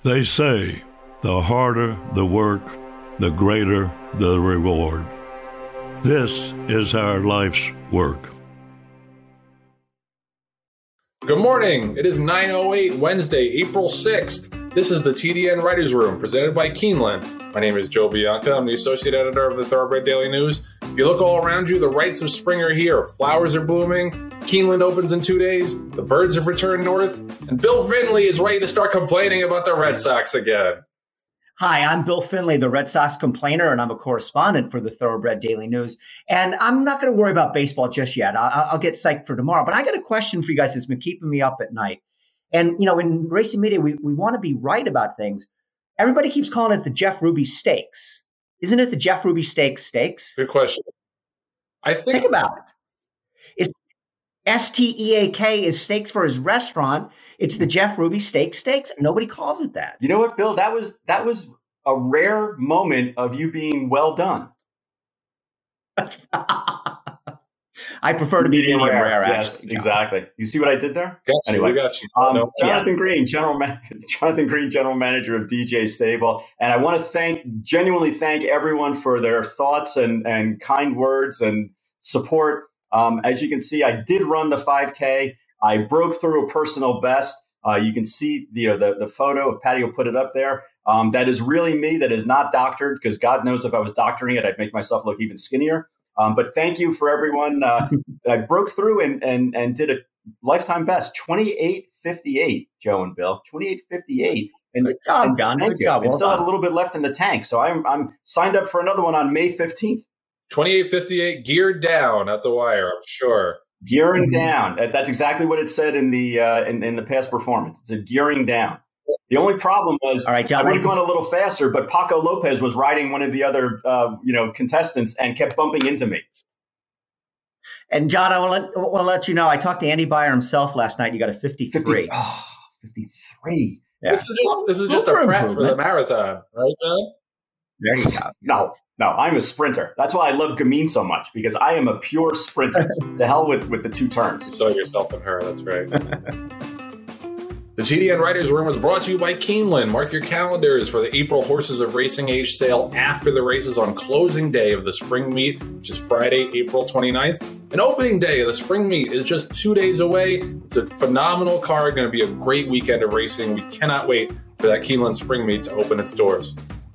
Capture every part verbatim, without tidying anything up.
They say the harder the work, the greater the reward. This is our life's work. Good morning. It is nine oh eight, Wednesday, April sixth. This is the T D N Writers Room, presented by Keeneland. My name is Joe Bianca. I'm the associate editor of the Thoroughbred Daily News. If you look all around you, the rites of spring are here. Flowers are blooming. Keeneland opens in two days. The birds have returned north. And Bill Finley is ready to start complaining about the Red Sox again. Hi, I'm Bill Finley, the Red Sox complainer, and I'm a correspondent for the Thoroughbred Daily News. And I'm not going to worry about baseball just yet. I'll, I'll get psyched for tomorrow. But I got a question for you guys that's been keeping me up at night. And, you know, in racing media, we, we want to be right about things. Everybody keeps calling it the Jeff Ruby Stakes. Isn't it the Jeff Ruby Stakes Stakes? Good question. I think, think about it. It's S T E A K is stakes for his restaurant. It's the Jeff Ruby Steak Steaks. Nobody calls it that. You know what, Bill? That was that was a rare moment of you being well done. I prefer to be medium rare, rare yes, actually. Exactly. You see what I did there? Got you, anyway, we got you. Um, no, Jonathan yeah. Green, general man- Jonathan Green, general manager of D J Stable, and I want to thank, genuinely thank everyone for their thoughts and and kind words and support. Um, as you can see, I did run the five K. I broke through a personal best. Uh, you can see the, you know, the the photo of Patty will put it up there. Um, that is really me. That is not doctored, because God knows if I was doctoring it, I'd make myself look even skinnier. Um, but thank you for everyone. Uh, I broke through and and and did a lifetime best, twenty-eight fifty-eight, Joe and Bill, twenty-eight fifty-eight. And, Good job, and John. thank Good you. job. And Well still done. have a little bit left in the tank. So I'm I'm signed up for another one on May fifteenth. twenty-eight fifty-eight, geared down at the wire, I'm sure. Gearing down. That's exactly what it said in the uh, in, in the past performance. It said gearing down. The only problem was All right, John, I would have gone a little faster, but Paco Lopez was riding one of the other uh, you know contestants and kept bumping into me. And John, I want to let, let you know, I talked to Andy Beyer himself last night. You got a fifty-three. fifty, oh, fifty-three. Yeah. This is just this is just Room a for prep for improvement. the marathon, right, John? There you go. No, no, I'm a sprinter. That's why I love Gamine so much, because I am a pure sprinter. The hell with, with the two You turns. saw yourself in her, that's right. The T D N Writers Room was brought to you by Keeneland. Mark your calendars for the April Horses of Racing Age sale after the races on closing day of the spring meet, which is Friday, April twenty-ninth. And opening day of the spring meet is just two days away. It's a phenomenal card, going to be a great weekend of racing. We cannot wait for that Keeneland spring meet to open its doors.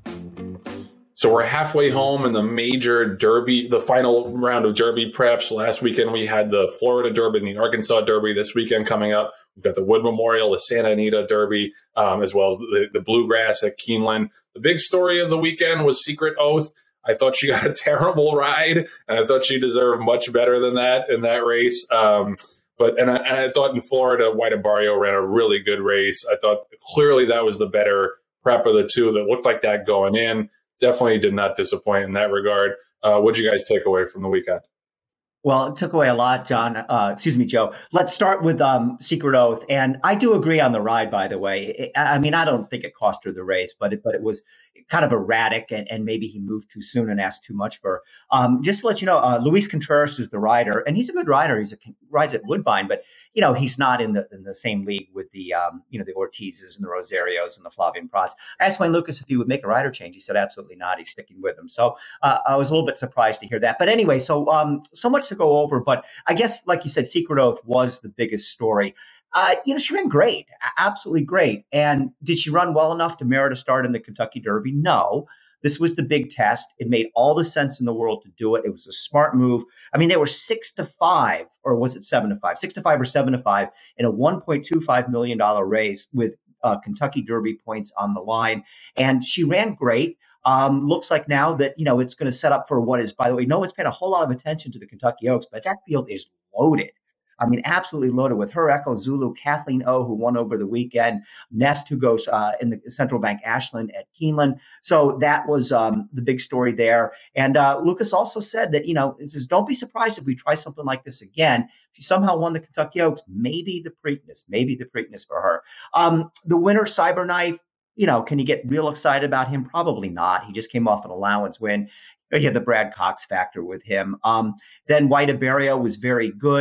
So we're halfway home in the major Derby, the final round of Derby preps. Last weekend we had the Florida Derby and the Arkansas Derby. This weekend coming up, we've got the Wood Memorial, the Santa Anita Derby, um, as well as the, the Bluegrass at Keeneland. The big story of the weekend was Secret Oath. I thought she got a terrible ride, and I thought she deserved much better than that in that race. Um, but and I, and I thought in Florida, White and Barrio ran a really good race. I thought clearly that was the better prep of the two that looked like that going in. Definitely did not disappoint in that regard. Uh, what did you guys take away from the weekend? Well, it took away a lot, John. Uh, excuse me, Joe. Let's start with um, Secret Oath. And I do agree on the ride, by the way. It, I mean, I don't think it cost her the race, but it, but it was kind of erratic, and, and maybe he moved too soon and asked too much for her. Um, just to let you know, uh, Luis Contreras is the rider, and he's a good rider. He's a rides at Woodbine, but you know he's not in the in the same league with the um, you know the Ortizes and the Rosarios and the Flavian Prats. I asked Wayne Lucas if he would make a rider change. He said absolutely not. He's sticking with him. So uh, I was a little bit surprised to hear that. But anyway, so um, so much to go over. But I guess, like you said, Secret Oath was the biggest story. Uh, you know, she ran great, absolutely great. And did she run well enough to merit a start in the Kentucky Derby? No. This was the big test. It made all the sense in the world to do it. It was a smart move. I mean, they were six to five, or was it seven to five? Six to five or seven to five in a one point two five million dollars race with uh, Kentucky Derby points on the line. And she ran great. Um, looks like now that, you know, it's going to set up for what is, by the way, no one's paid a whole lot of attention to the Kentucky Oaks, but that field is loaded. I mean, absolutely loaded with her, Echo Zulu, Kathleen O, who won over the weekend, Nest, who goes uh, in the Central Bank Ashland at Keeneland. So that was um, the big story there. And uh, Lucas also said that, you know, he says, don't be surprised if we try something like this again. She somehow won the Kentucky Oaks, maybe the Preakness, maybe the Preakness for her. Um, the winner, Cyberknife, you know, can you get real excited about him? Probably not. He just came off an allowance win. He had the Brad Cox factor with him. Um, then White Abarrio was very good.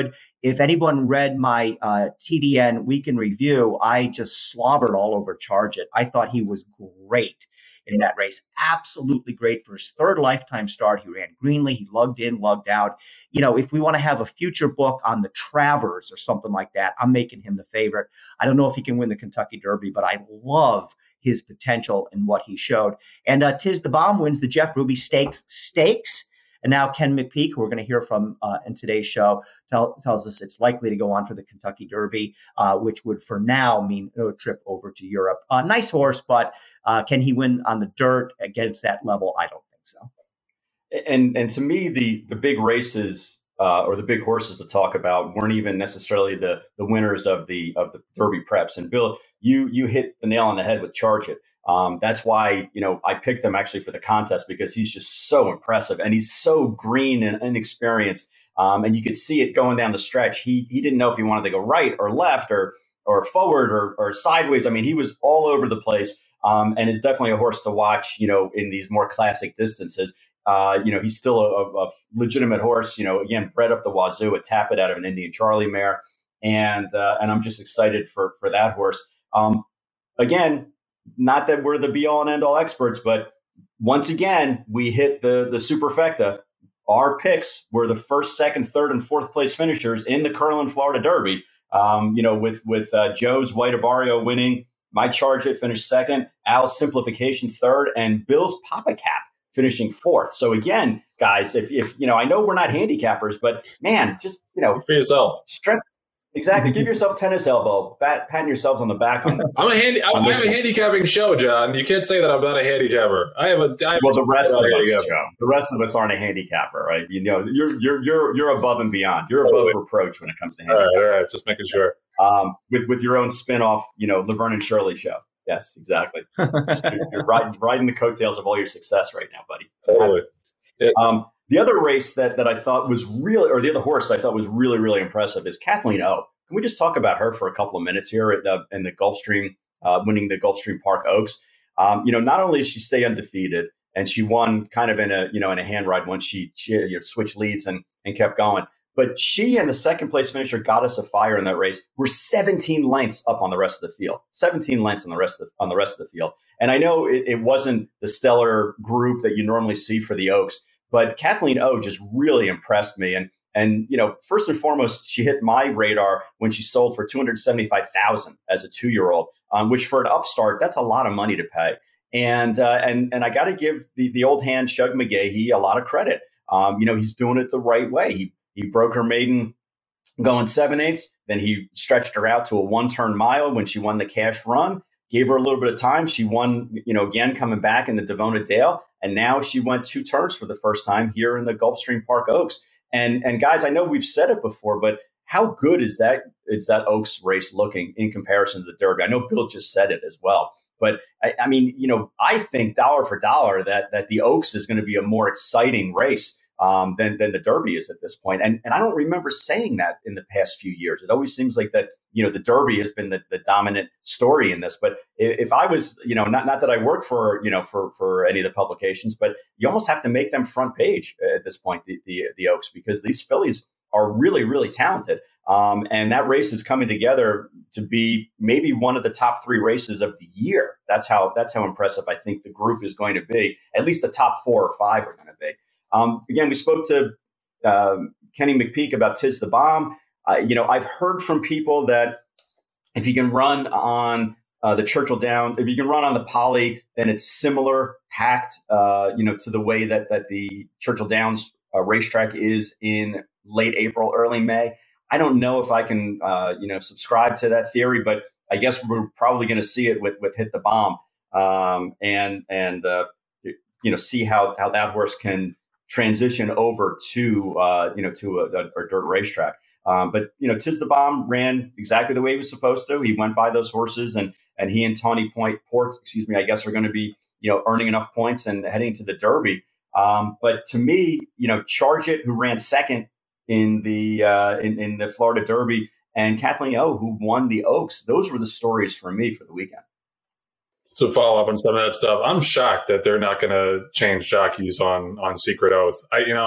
if anyone read my uh, T D N Week in Review, I just slobbered all over Charge It. I thought he was great in that race. Absolutely great for his third lifetime start. He ran greenly. He lugged in, lugged out. You know, if we want to have a future book on the Travers or something like that, I'm making him the favorite. I don't know if he can win the Kentucky Derby, but I love his potential and what he showed. And uh, Tiz the Bomb wins the Jeff Ruby Stakes Stakes. And now Ken McPeak, who we're going to hear from uh, in today's show, tell, tells us it's likely to go on for the Kentucky Derby, uh, which would for now mean no trip over to Europe. Uh, nice horse, but uh, can he win on the dirt against that level? I don't think so. And and to me, the the big races uh, or the big horses to talk about weren't even necessarily the the winners of the of the Derby preps. And Bill, you you hit the nail on the head with Charge It. Um, that's why, you know, I picked him actually for the contest because he's just so impressive and he's so green and inexperienced. Um, and you could see it going down the stretch. He he didn't know if he wanted to go right or left or or forward or, or sideways. I mean, he was all over the place um, and is definitely a horse to watch, you know, in these more classic distances. Uh, you know, he's still a, a legitimate horse, you know, again, bred up the wazoo, a Tappet out of an Indian Charlie mare. And uh, and I'm just excited for, for that horse. Um, again, not that we're the be all and end all experts, but once again, we hit the, the superfecta. Our picks were the first, second, third, and fourth place finishers in the Curlin Florida Derby. Um, you know, with with uh, Joe's White Abarrio winning, my Charge It finished second, Al's Simplification third, and Bill's Papa Cap finishing fourth. So again, guys, if if you know, I know we're not handicappers, but man, just you know, for yourself, strength. Exactly. Give yourself tennis elbow, bat, patting yourselves on the back. On, I'm a handy. I, I have a handicapping show, John. You can't say that I'm not a handicapper. I have a. I have well, the rest of us, handicapper. Joe, the rest of us aren't a handicapper, right? You know, you're you're you're you're above and beyond. You're above oh, reproach when it comes to handicap. All right, all right, just making sure. Um, with with your own spin-off, you know, Laverne and Shirley show. Yes, exactly. you're you're riding, riding the coattails of all your success right now, buddy. Totally. Yeah. Um, the other race that that I thought was really, or the other horse I thought was really really impressive is Kathleen O. Can we just talk about her for a couple of minutes here at the, in the Gulfstream, uh, winning the Gulfstream Park Oaks? Um, you know, not only does she stay undefeated, and she won kind of in a you know in a hand ride once she, she you know, switched leads and and kept going. But she and the second place finisher Goddess of Fire in that race were seventeen lengths up on the rest of the field. seventeen lengths on the rest of the, on the rest of the field. And I know it, it wasn't the stellar group that you normally see for the Oaks, but Kathleen O just really impressed me. And And, you know, first and foremost, she hit my radar when she sold for two hundred seventy-five thousand dollars as a two-year-old, um, which for an upstart, that's a lot of money to pay. And uh, and and I got to give the, the old hand, Shug McGahee, a lot of credit. Um, you know, he's doing it the right way. He he broke her maiden going seven-eighths. Then he stretched her out to a one-turn mile when she won the cash run, gave her a little bit of time. She won, you know, again, coming back in the Devona Dale. And now she went two turns for the first time here in the Gulfstream Park Oaks. And and guys, I know we've said it before, but how good is that is that Oaks race looking in comparison to the Derby? I know Bill just said it as well, but I, I mean, you know, I think dollar for dollar that that the Oaks is going to be a more exciting race um, than than the Derby is at this point. And and I don't remember saying that in the past few years. It always seems like that, you know, the Derby has been the, the dominant story in this. But if, if I was, you know, not not that I work for, you know, for for any of the publications, but you almost have to make them front page at this point, the the, the Oaks, because these fillies are really, really talented. Um, and that race is coming together to be maybe one of the top three races of the year. That's how that's how impressive I think the group is going to be. At least the top four or five are going to be. Um, again, we spoke to um, Kenny McPeak about Tiz the Bomb. Uh, you know, I've heard from people that if you can run on uh, the Churchill Down, if you can run on the Poly, then it's similar, packed, uh, you know, to the way that that the Churchill Downs uh, racetrack is in late April, early May. I don't know if I can, uh, you know, subscribe to that theory, but I guess we're probably going to see it with with Hit the Bomb um, and and uh, you know see how how that horse can transition over to uh, you know to a, a, a dirt racetrack. Um, but, you know, Tiz the Bomb ran exactly the way he was supposed to. He went by those horses and and he and Tawny Point Port, excuse me, I guess are going to be, you know, earning enough points and heading to the Derby. Um, but to me, you know, Charge It, who ran second in the uh, in, in the Florida Derby, and Kathleen O, who won the Oaks, those were the stories for me for the weekend. To follow up on some of that stuff, I'm shocked that they're not going to change jockeys on on Secret Oath. I, you know,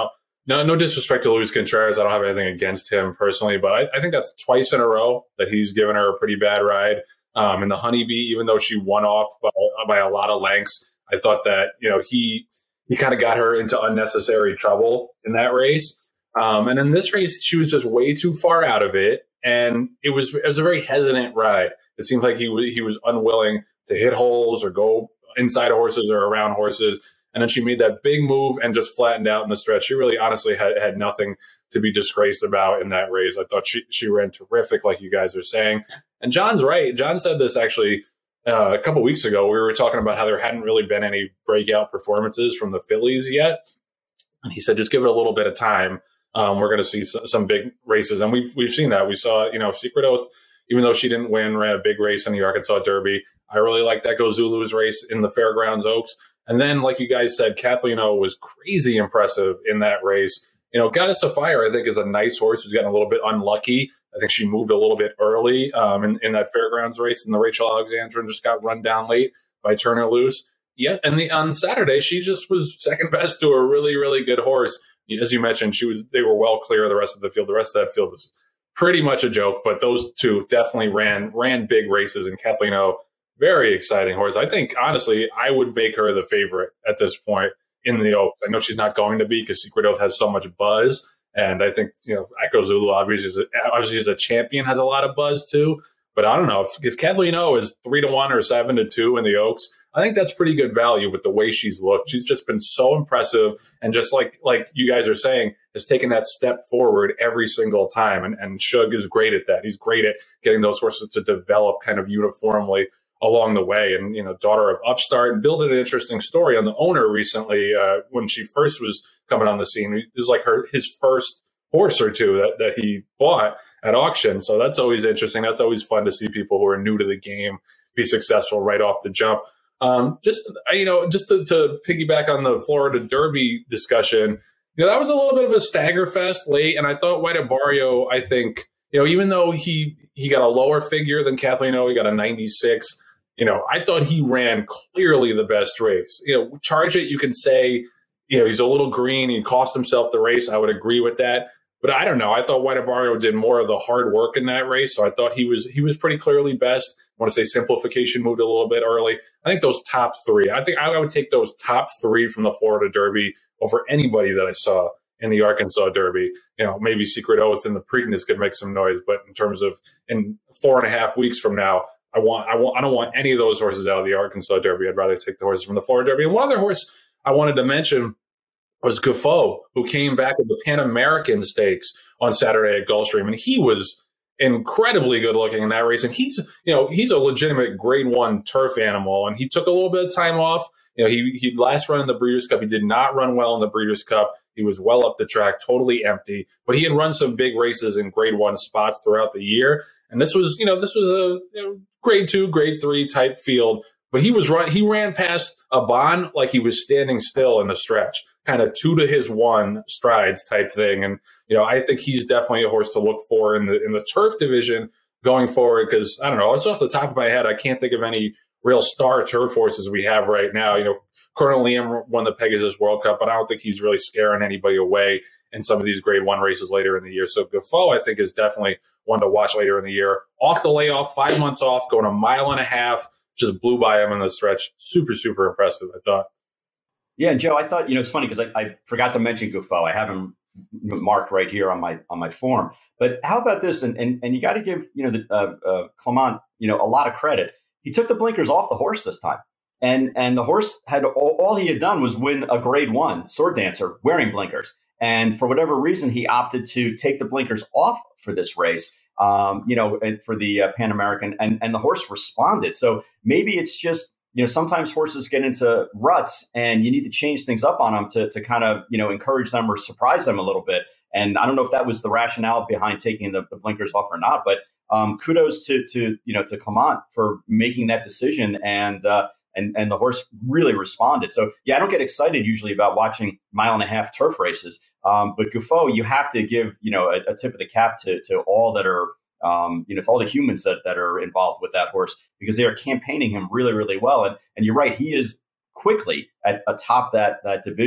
no, no disrespect to Luis Contreras. I don't have anything against him personally, but I, I think that's twice in a row that he's given her a pretty bad ride. Um, and the Honeybee, even though she won off by, by a lot of lengths, I thought that, you know, he he kind of got her into unnecessary trouble in that race. Um, and in this race, she was just way too far out of it. And it was it was a very hesitant ride. It seemed like he was, he was unwilling to hit holes or go inside horses or around horses. And then she made that big move and just flattened out in the stretch. She really honestly had, had nothing to be disgraced about in that race. I thought she, she ran terrific, like you guys are saying. And John's right. John said this actually uh, a couple weeks ago. We were talking about how there hadn't really been any breakout performances from the fillies yet. And he said, just give it a little bit of time. Um, we're going to see some, some big races. And we've, we've seen that. We saw, you know, Secret Oath, even though she didn't win, ran a big race in the Arkansas Derby. I really liked Echo Zulu's race in the Fairgrounds Oaks. And then, like you guys said, Kathleen O was crazy impressive in that race. You know, Goddess of Fire, I think, is a nice horse who's gotten a little bit unlucky. I think she moved a little bit early um, in, in that Fairgrounds race, and the Rachel Alexandra just got run down late by Turner Loose. Yeah, and the, on Saturday, she just was second best to a really, really good horse. As you mentioned, she was they were well clear of the rest of the field. The rest of that field was pretty much a joke, but those two definitely ran ran big races, and Kathleen O, very exciting horse. I think, honestly, I would make her the favorite at this point in the Oaks. I know she's not going to be because Secret Oath has so much buzz. And I think, you know, Echo Zulu obviously is, a, obviously is a champion, has a lot of buzz too. But I don't know. If, if Kathleen O is three to one or seven to two in the Oaks, I think that's pretty good value with the way she's looked. She's just been so impressive. And just like like you guys are saying, has taken that step forward every single time. And, and Shug is great at that. He's great at getting those horses to develop kind of uniformly along the way. And, you know, daughter of Upstart, and building an interesting story on the owner recently uh, when she first was coming on the scene. This is like her his first horse or two that, that he bought at auction. So that's always interesting. That's always fun to see people who are new to the game be successful right off the jump. Um, just, you know, just to, to piggyback on the Florida Derby discussion, you know, that was a little bit of a stagger fest late. And I thought White Barrio, I think, you know, even though he, he got a lower figure than Kathleen O, he got a ninety-six. You know, I thought he ran clearly the best race. You know, Charge It, you can say, you know, he's a little green. He cost himself the race. I would agree with that. But I don't know. I thought White Barrio did more of the hard work in that race. So I thought he was he was pretty clearly best. I want to say Simplification moved a little bit early. I think those top three, I think I would take those top three from the Florida Derby over anybody that I saw in the Arkansas Derby. You know, maybe Secret Oath and the Preakness could make some noise. But in terms of in four and a half weeks from now, I want, I want, I don't want any of those horses out of the Arkansas Derby. I'd rather take the horses from the Florida Derby. And one other horse I wanted to mention was Guffaw, who came back at the Pan American Stakes on Saturday at Gulfstream, and he was incredibly good looking in that race. And he's, you know, he's a legitimate Grade One turf animal, and he took a little bit of time off. You know, he he last run in the Breeders' Cup. He did not run well in the Breeders' Cup. He was well up the track, totally empty. But he had run some big races in Grade One spots throughout the year. And this was, you know, this was a you know, Grade Two, Grade Three type field. But he was run. He ran past a Bond like he was standing still in the stretch, kind of two to his one strides type thing. And you know, I think he's definitely a horse to look for in the in the turf division going forward. Because I don't know, it's off the top of my head, I can't think of any real star turf horses we have right now. You know, Colonel Liam won the Pegasus World Cup, but I don't think he's really scaring anybody away in some of these Grade One races later in the year. So Guffaw, I think, is definitely one to watch later in the year. Off the layoff, five months off, going a mile and a half, just blew by him in the stretch. Super, super impressive, I thought. Yeah, and Joe, I thought, you know, it's funny because I, I forgot to mention Guffaw. I have him marked right here on my on my form. But how about this? And and, and you got to give, you know, the, uh, uh, Clement, you know, a lot of credit. He took the blinkers off the horse this time. And and the horse had all, all he had done was win a Grade One Sword Dancer wearing blinkers. And for whatever reason, he opted to take the blinkers off for this race, um, you know, and for the uh, Pan American. And, and the horse responded. So maybe it's just, you know, sometimes horses get into ruts and you need to change things up on them to, to kind of, you know, encourage them or surprise them a little bit. And I don't know if that was the rationale behind taking the, the blinkers off or not, but um, kudos to, to, you know, to Clement for making that decision. And, uh, and, and the horse really responded. So, yeah, I don't get excited usually about watching mile and a half turf races. Um, but Guffaw, you have to give, you know, a, a tip of the cap to, to all that are, um, you know, to all the humans that, that are involved with that horse, because they are campaigning him really, really well. And, and you're right, he is quickly at atop that, that division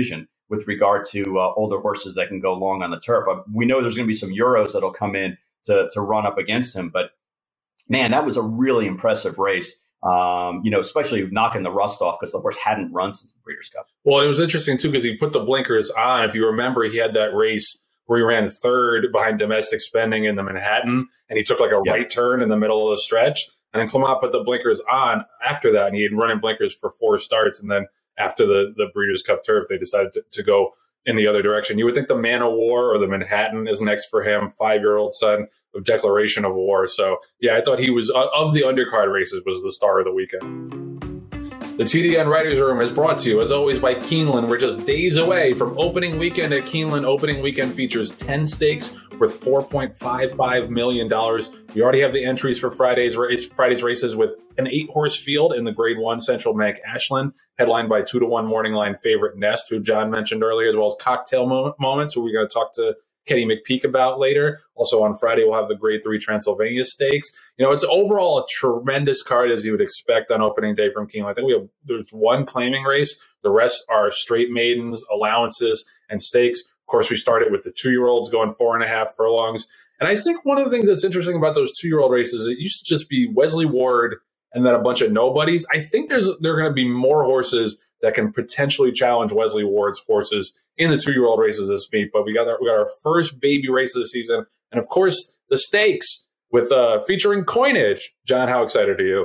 with regard to uh, older horses that can go long on the turf. Uh, we know there's going to be some Euros that'll come in to, to run up against him. But, man, that was a really impressive race, um, you know, especially knocking the rust off because the horse hadn't run since the Breeders' Cup. Well, it was interesting, too, because he put the blinkers on. If you remember, he had that race where he ran third behind Domestic Spending in the Manhattan, and he took like a yep. right turn in the middle of the stretch. And then Clement put the blinkers on after that, and he had run in blinkers for four starts. And then after the, the Breeders' Cup Turf, they decided to, to go in the other direction. You would think the Man of War or the Manhattan is next for him, five-year-old son of Declaration of War. So, yeah, I thought he was, uh, of the undercard races, was the star of the weekend. The T D N Writers Room is brought to you, as always, by Keeneland. We're just days away from opening weekend at Keeneland. Opening weekend features ten stakes worth four point five five million dollars. We already have the entries for Friday's race, Friday's races with an eight-horse field in the Grade one Central Bank Ashland, headlined by two to one morning line favorite Nest, who John mentioned earlier, as well as Cocktail Mo- Moments, who we're going to talk to Kenny McPeak about later. Also on Friday, we'll have the Grade three Transylvania Stakes. You know, it's overall a tremendous card, as you would expect on opening day from Keeneland. I think we have there's one claiming race. The rest are straight maidens, allowances, and stakes. Of course, we started with the two-year-olds going four and a half furlongs. And I think one of the things that's interesting about those two-year-old races, it used to just be Wesley Ward and then a bunch of nobodies. I think there's there are going to be more horses that can potentially challenge Wesley Ward's horses in the two-year-old races this meet. But we got our, we got our first baby race of the season, and of course the stakes with uh, featuring Coinage. John, how excited are you?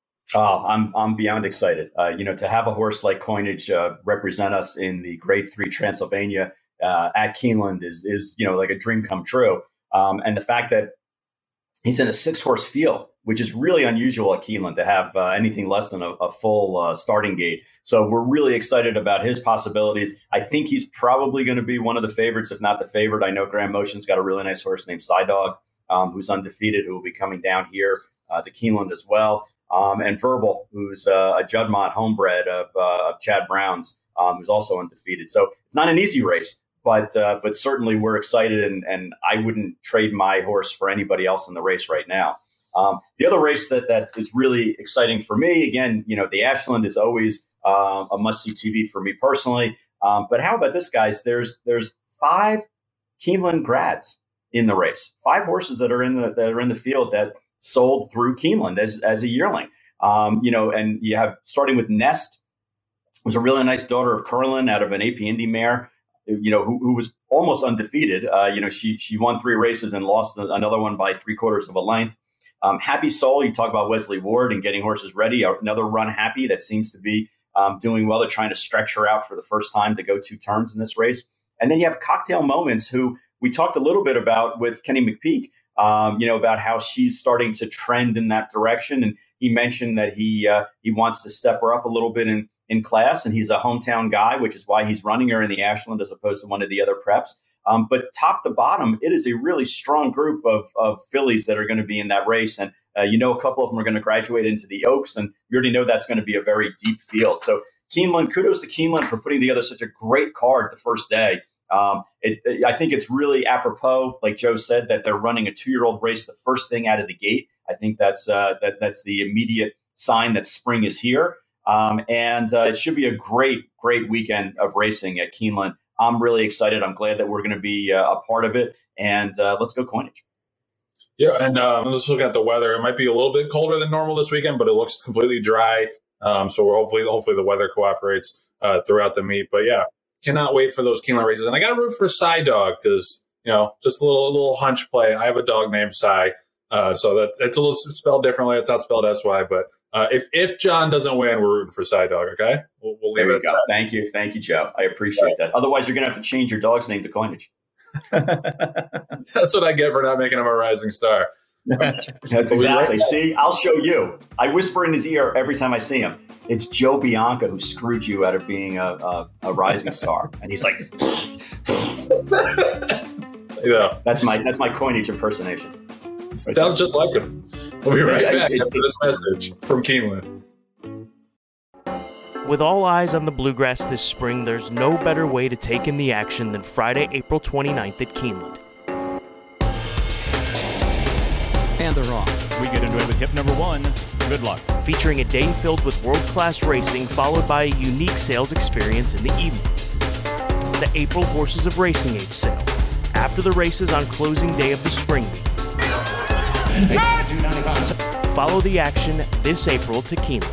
Oh, I'm I'm beyond excited. Uh, you know, to have a horse like Coinage uh, represent us in the Grade three Transylvania uh, at Keeneland is is you know like a dream come true. Um, and the fact that he's in a six-horse field, which is really unusual at Keeneland to have uh, anything less than a, a full uh, starting gate. So we're really excited about his possibilities. I think he's probably going to be one of the favorites, if not the favorite. I know Graham Motion's got a really nice horse named Psydog, um, who's undefeated, who will be coming down here uh, to Keeneland as well. Um, and Verbal, who's uh, a Juddmonte homebred of, uh, of Chad Brown's, um, who's also undefeated. So it's not an easy race. But uh, but certainly we're excited, and, and I wouldn't trade my horse for anybody else in the race right now. Um, the other race that that is really exciting for me, again, you know, the Ashland is always uh, a must-see T V for me personally. Um, but how about this, guys? There's there's five Keeneland grads in the race, five horses that are in the that are in the field that sold through Keeneland as as a yearling. Um, you know, and you have starting with Nest, was a really nice daughter of Curlin out of an A P Indy mare. You know, who, who was almost undefeated. Uh, you know, she she won three races and lost another one by three quarters of a length. Um, Happy Soul, you talk about Wesley Ward and getting horses ready. Another run Happy that seems to be um, doing well. They're trying to stretch her out for the first time to go two turns in this race. And then you have Cocktail Moments, who we talked a little bit about with Kenny McPeak, um, you know, about how she's starting to trend in that direction. And he mentioned that he uh, he wants to step her up a little bit in in class, and he's a hometown guy, which is why he's running her in the Ashland as opposed to one of the other preps. Um, but top to bottom, it is a really strong group of, of fillies that are going to be in that race. And, uh, you know, a couple of them are going to graduate into the Oaks, and we already know that's going to be a very deep field. So Keeneland, kudos to Keeneland for putting together such a great card the first day. Um, it, it, I think it's really apropos, like Joe said, that they're running a two-year-old race the first thing out of the gate. I think that's uh, that that's the immediate sign that spring is here. Um, and uh, it should be a great, great weekend of racing at Keeneland. I'm really excited. I'm glad that we're going to be uh, a part of it. And uh, let's go Coinage. Yeah, and uh, I'm just looking at the weather. It might be a little bit colder than normal this weekend, but it looks completely dry. Um, so we're hopefully, hopefully the weather cooperates uh, throughout the meet. But yeah, cannot wait for those Keeneland races. And I got to root for Psydog because, you know, just a little, a little hunch play. I have a dog named Psy. Uh, so that it's a little spelled differently. It's not spelled S Y, but uh, if if John doesn't win, we're rooting for Psydog. Okay, we'll, we'll leave there it. At go. That. Thank you, thank you, Joe. I appreciate yeah. that. Otherwise, you're going to have to change your dog's name to Coinage. That's what I get for not making him a rising star. That's exactly. See, I'll show you. I whisper in his ear every time I see him. It's Joe Bianca who screwed you out of being a a, a rising star, and he's like, yeah, that's my that's my Coinage impersonation. Right Sounds there. Just like him. We'll be right back after this message from Keeneland. With all eyes on the Bluegrass this spring, there's no better way to take in the action than Friday, April twenty-ninth at Keeneland. And they're off. We get into it with hip number one. Good luck. Featuring a day filled with world-class racing, followed by a unique sales experience in the evening. the April Horses of Racing Age sale after the races on closing day of the spring meet. Follow the action this April to Keeneland.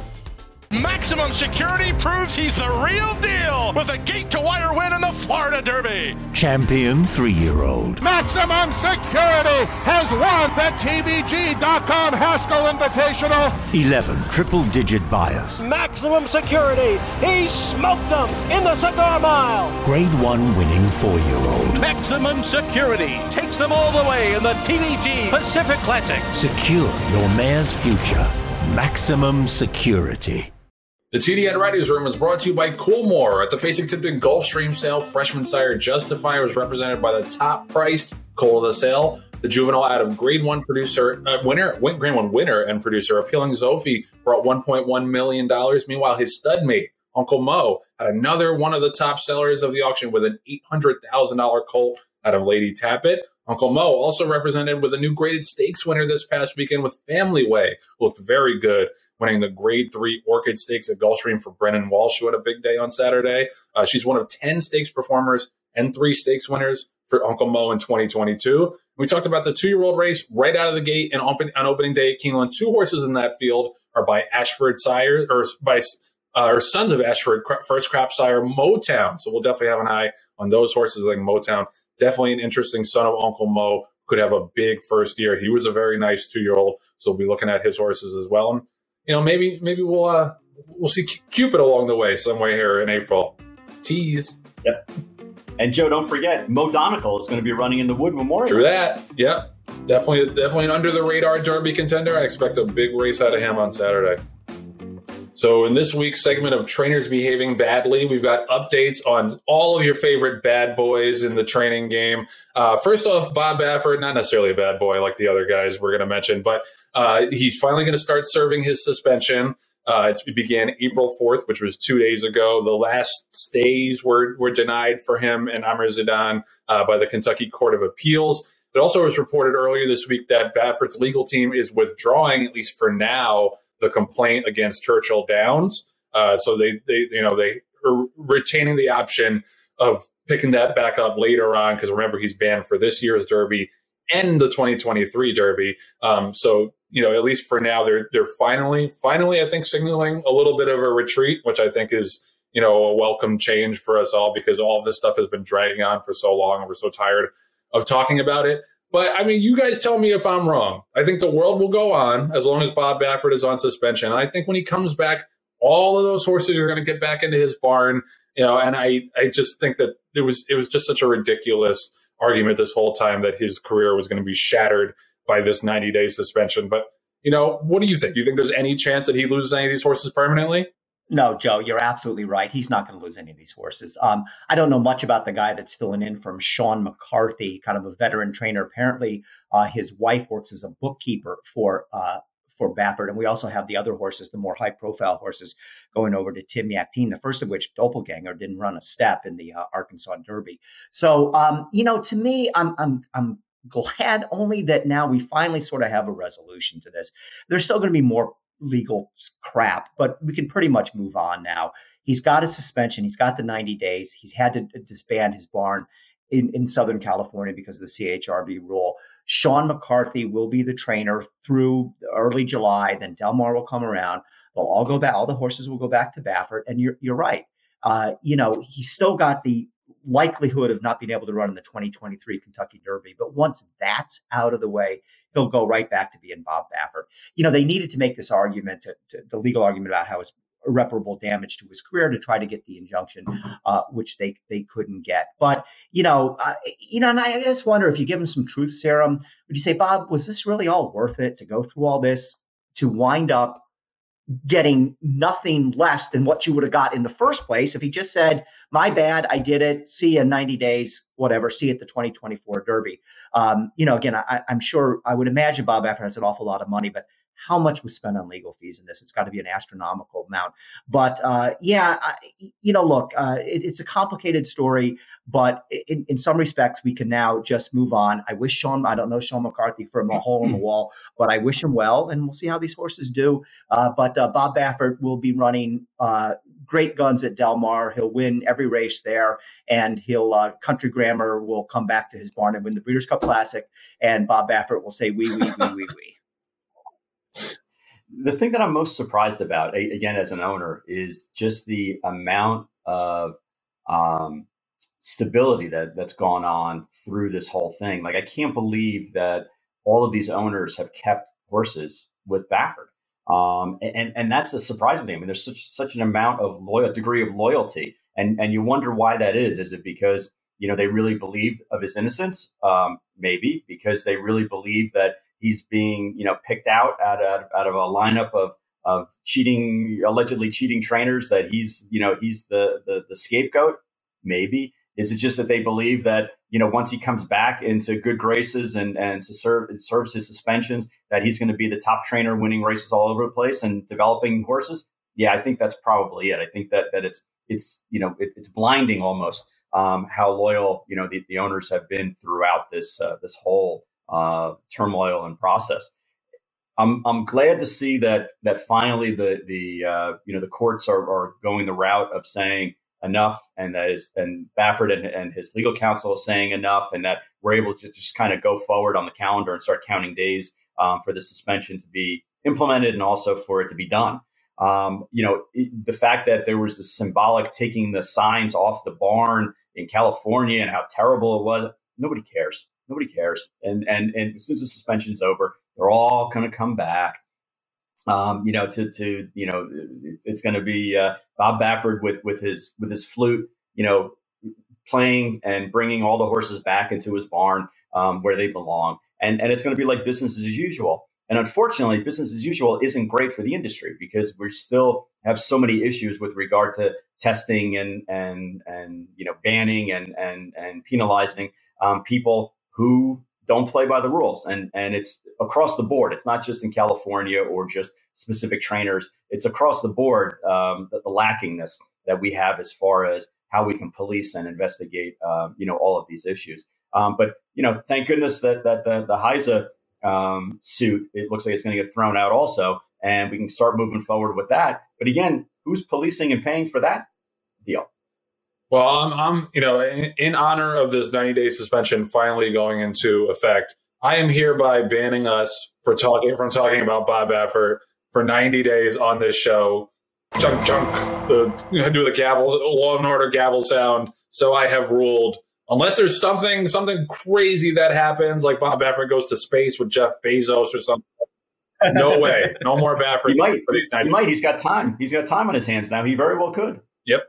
Maximum Security proves he's the real deal with a gate-to-wire win in the Florida Derby. Champion three-year-old. Maximum Security has won the T V G dot com Haskell Invitational. eleven triple-digit buyers. Maximum Security, he smoked them in the Cigar Mile. Grade one winning four-year-old. Maximum Security takes them all the way in the T V G Pacific Classic. Secure your mare's future. Maximum Security. The T D N Writers Room is brought to you by Coolmore. At the Facing-Tipton Gulfstream sale, freshman sire Justifier was represented by the top-priced colt of the sale. The juvenile out of Grade One producer, uh, winner, win, Grade One winner and producer, Appealing Zophie, brought one point one million dollars. Meanwhile, his stud mate, Uncle Mo, had another one of the top sellers of the auction with an eight hundred thousand dollars colt out of Lady Tappet. Uncle Mo also represented with a new graded stakes winner this past weekend with Family Way. Looked very good, winning the Grade three Orchid Stakes at Gulfstream for Brennan Walsh, who had a big day on Saturday. Uh, she's one of ten stakes performers and three stakes winners for Uncle Mo in twenty twenty-two. We talked about the two-year-old race right out of the gate and open, on opening day at Keeneland. Two horses in that field are by Ashford Sire, or by uh, or sons of Ashford, first crop sire Motown. So we'll definitely have an eye on those horses. I think Motown, definitely an interesting son of Uncle Mo, could have a big first year. He was a very nice two-year-old, so we'll be looking at his horses as well. And you know, maybe maybe we'll uh, we'll see Cupid along the way somewhere here in April. Tease. Yep. And Joe, don't forget, Mo Donegal is going to be running in the Wood Memorial. True that. Yep. Definitely, definitely an under the radar Derby contender. I expect a big race out of him on Saturday. So in this week's segment of Trainers Behaving Badly, we've got updates on all of your favorite bad boys in the training game. Uh, first off, Bob Baffert, not necessarily a bad boy like the other guys we're going to mention, but uh, he's finally going to start serving his suspension. Uh, it began April fourth, which was two days ago. The last stays were, were denied for him and Amr Zidan uh, by the Kentucky Court of Appeals. It also was reported earlier this week that Baffert's legal team is withdrawing, at least for now, the complaint against Churchill Downs. Uh, so they, they, you know, they are retaining the option of picking that back up later on, because remember, he's banned for this year's Derby and the twenty twenty-three Derby. Um, so, you know, at least for now, they're they're finally, finally, I think, signaling a little bit of a retreat, which I think is, you know, a welcome change for us all, because all of this stuff has been dragging on for so long and we're so tired of talking about it. But, I mean, you guys tell me if I'm wrong. I think the world will go on as long as Bob Baffert is on suspension. And I think when he comes back, all of those horses are going to get back into his barn. You know, and I, I just think that it was it was just such a ridiculous argument this whole time that his career was going to be shattered by this ninety-day suspension. But, you know, what do you think? Do you think there's any chance that he loses any of these horses permanently? No, Joe, you're absolutely right. He's not going to lose any of these horses. Um, I don't know much about the guy that's filling in from Sean McCarthy, kind of a veteran trainer. Apparently, uh, his wife works as a bookkeeper for uh, for Baffert. And we also have the other horses, the more high-profile horses, going over to Tim Yakteen, the first of which, Doppelganger, didn't run a step in the uh, Arkansas Derby. So, um, you know, to me, I'm I'm I'm glad only that now we finally sort of have a resolution to this. There's still going to be more legal crap, but we can pretty much move on now. He's got a suspension. He's got the ninety days. He's had to disband his barn in, in Southern California because of the C H R B rule. Sean McCarthy will be the trainer through early July. Then Del Mar will come around. They'll all go back. All the horses will go back to Baffert. And you're, you're right. Uh, you know, he's still got the likelihood of not being able to run in the twenty twenty-three Kentucky Derby. But once that's out of the way, he'll go right back to being Bob Baffert. You know, they needed to make this argument, to, to, the legal argument about how it's irreparable damage to his career, to try to get the injunction, uh, which they they couldn't get. But, you know, uh, you know, and I just wonder, if you give him some truth serum, would you say, Bob, was this really all worth it to go through all this to wind up getting nothing less than what you would have got in the first place if he just said, my bad, I did it, see you in ninety days, whatever, see you at the twenty twenty-four Derby. Um, you know, again, I, I'm sure, I would imagine Bob Baffert has an awful lot of money, but how much was spent on legal fees in this? It's got to be an astronomical amount. But uh, yeah, I, you know, look, uh, it, it's a complicated story, but in, in some respects, we can now just move on. I wish Sean, I don't know Sean McCarthy from a hole in the wall, but I wish him well, and we'll see how these horses do. Uh, but uh, Bob Baffert will be running uh, great guns at Del Mar. He'll win every race there, and he'll uh, Country Grammar will come back to his barn and win the Breeders' Cup Classic, and Bob Baffert will say, wee, wee, wee, wee, wee. The thing that I'm most surprised about, again, as an owner, is just the amount of um, stability that that's gone on through this whole thing. Like, I can't believe that all of these owners have kept horses with Baffert. Um, and, and that's the surprising thing. I mean, there's such, such an amount of loyal degree of loyalty, and, and you wonder why that is. Is it because, you know, they really believe of his innocence? Um, maybe because they really believe that he's being, you know, picked out out of, out of a lineup of of cheating, allegedly cheating trainers, that he's, you know, he's the, the the scapegoat. Maybe. Is it just that they believe that, you know, once he comes back into good graces and and to serve, serves his suspensions, that he's going to be the top trainer, winning races all over the place and developing horses? Yeah, I think that's probably it. I think that that it's it's you know it, it's blinding almost um, how loyal, you know, the, the owners have been throughout this uh, this whole uh, turmoil and process. I'm I'm glad to see that that finally the the uh, you know the courts are are going the route of saying enough, and that is, and Baffert and, and his legal counsel is saying enough, and that we're able to just kind of go forward on the calendar and start counting days um, for the suspension to be implemented and also for it to be done. Um, you know, it, the fact that there was this symbolic taking the signs off the barn in California and how terrible it was, nobody cares. Nobody cares. And and and as soon as the suspension's over, they're all going to come back. Um, you know, to, to, you know, it's, it's going to be uh, Bob Baffert with, with his, with his flute, you know, playing and bringing all the horses back into his barn um, where they belong. And, and it's going to be like business as usual. And unfortunately, business as usual isn't great for the industry, because we still have so many issues with regard to testing and, and, and, you know, banning and, and, and penalizing um, people who don't play by the rules. And, and it's across the board. It's not just in California or just specific trainers. It's across the board, um, the, the lackingness that we have as far as how we can police and investigate, uh, you know, all of these issues. Um, but, you know, thank goodness that, that the, the HISA um, suit, it looks like it's going to get thrown out also, and we can start moving forward with that. But again, who's policing and paying for that deal? Well, I'm, I'm, you know, in, in honor of this ninety day suspension finally going into effect, I am hereby banning us for talking from talking about Bob Baffert for ninety days on this show. Chunk, chunk, uh, you know, do the gavel, Law and Order gavel sound. So I have ruled. Unless there's something, something crazy that happens, like Bob Baffert goes to space with Jeff Bezos or something. No way, no more Baffert. He might. He might. He's got time. He's got time on his hands now. He very well could. Yep.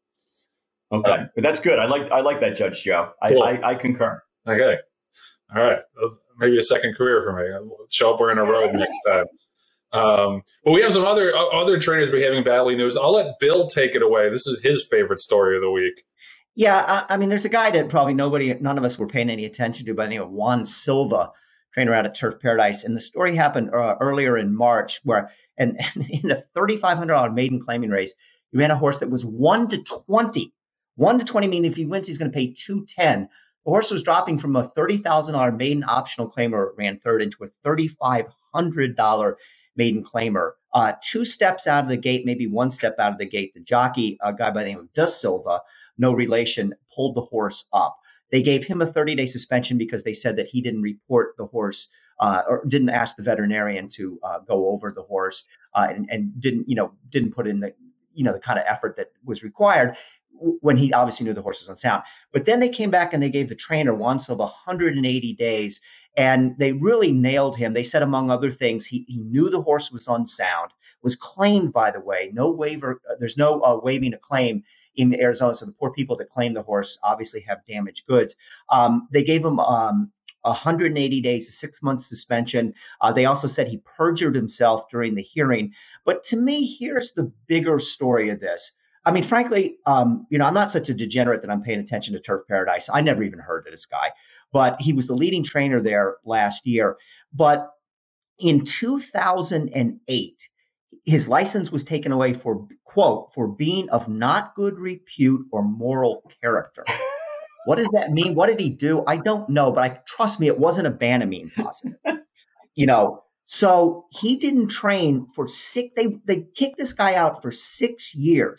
Okay, um, but that's good. I like I like that, Judge Joe. I, cool. I, I concur. Okay, all right. That's maybe a second career for me. I'll show up wearing a robe next time. Um, but we have some other other trainers behaving badly news. I'll let Bill take it away. This is his favorite story of the week. Yeah, I, I mean, there's a guy that probably nobody, none of us were paying any attention to by the name of Juan Silva, trainer out at Turf Paradise. And the story happened uh, earlier in March, where and, and in a thirty-five hundred dollars maiden claiming race, he ran a horse that was one to twenty. one to twenty, meaning if he wins, he's going to pay two ten. The horse was dropping from a thirty thousand dollars maiden optional claimer, ran third, into a thirty-five hundred dollars maiden claimer. Uh, two steps out of the gate, maybe one step out of the gate, the jockey, a guy by the name of Da Silva, no relation, pulled the horse up. They gave him a thirty day suspension because they said that he didn't report the horse uh, or didn't ask the veterinarian to uh, go over the horse uh, and, and didn't, you know, didn't put in the, you know, the kind of effort that was required, when he obviously knew the horse was unsound. But then they came back and they gave the trainer, Juan Silva, one hundred eighty days, and they really nailed him. They said, among other things, he, he knew the horse was unsound, was claimed, by the way, no waiver, uh, there's no uh, waiving a claim in Arizona, so the poor people that claim the horse obviously have damaged goods. Um, they gave him um, one hundred eighty days, a six-month suspension. Uh, they also said he perjured himself during the hearing. But to me, here's the bigger story of this. I mean, frankly, um, you know, I'm not such a degenerate that I'm paying attention to Turf Paradise. I never even heard of this guy, but he was the leading trainer there last year. But in two thousand eight, his license was taken away for, quote, for being of not good repute or moral character. What does that mean? What did he do? I don't know, but I trust me, it wasn't a Banamine positive. You know, so he didn't train for six, they, they kicked this guy out for six years.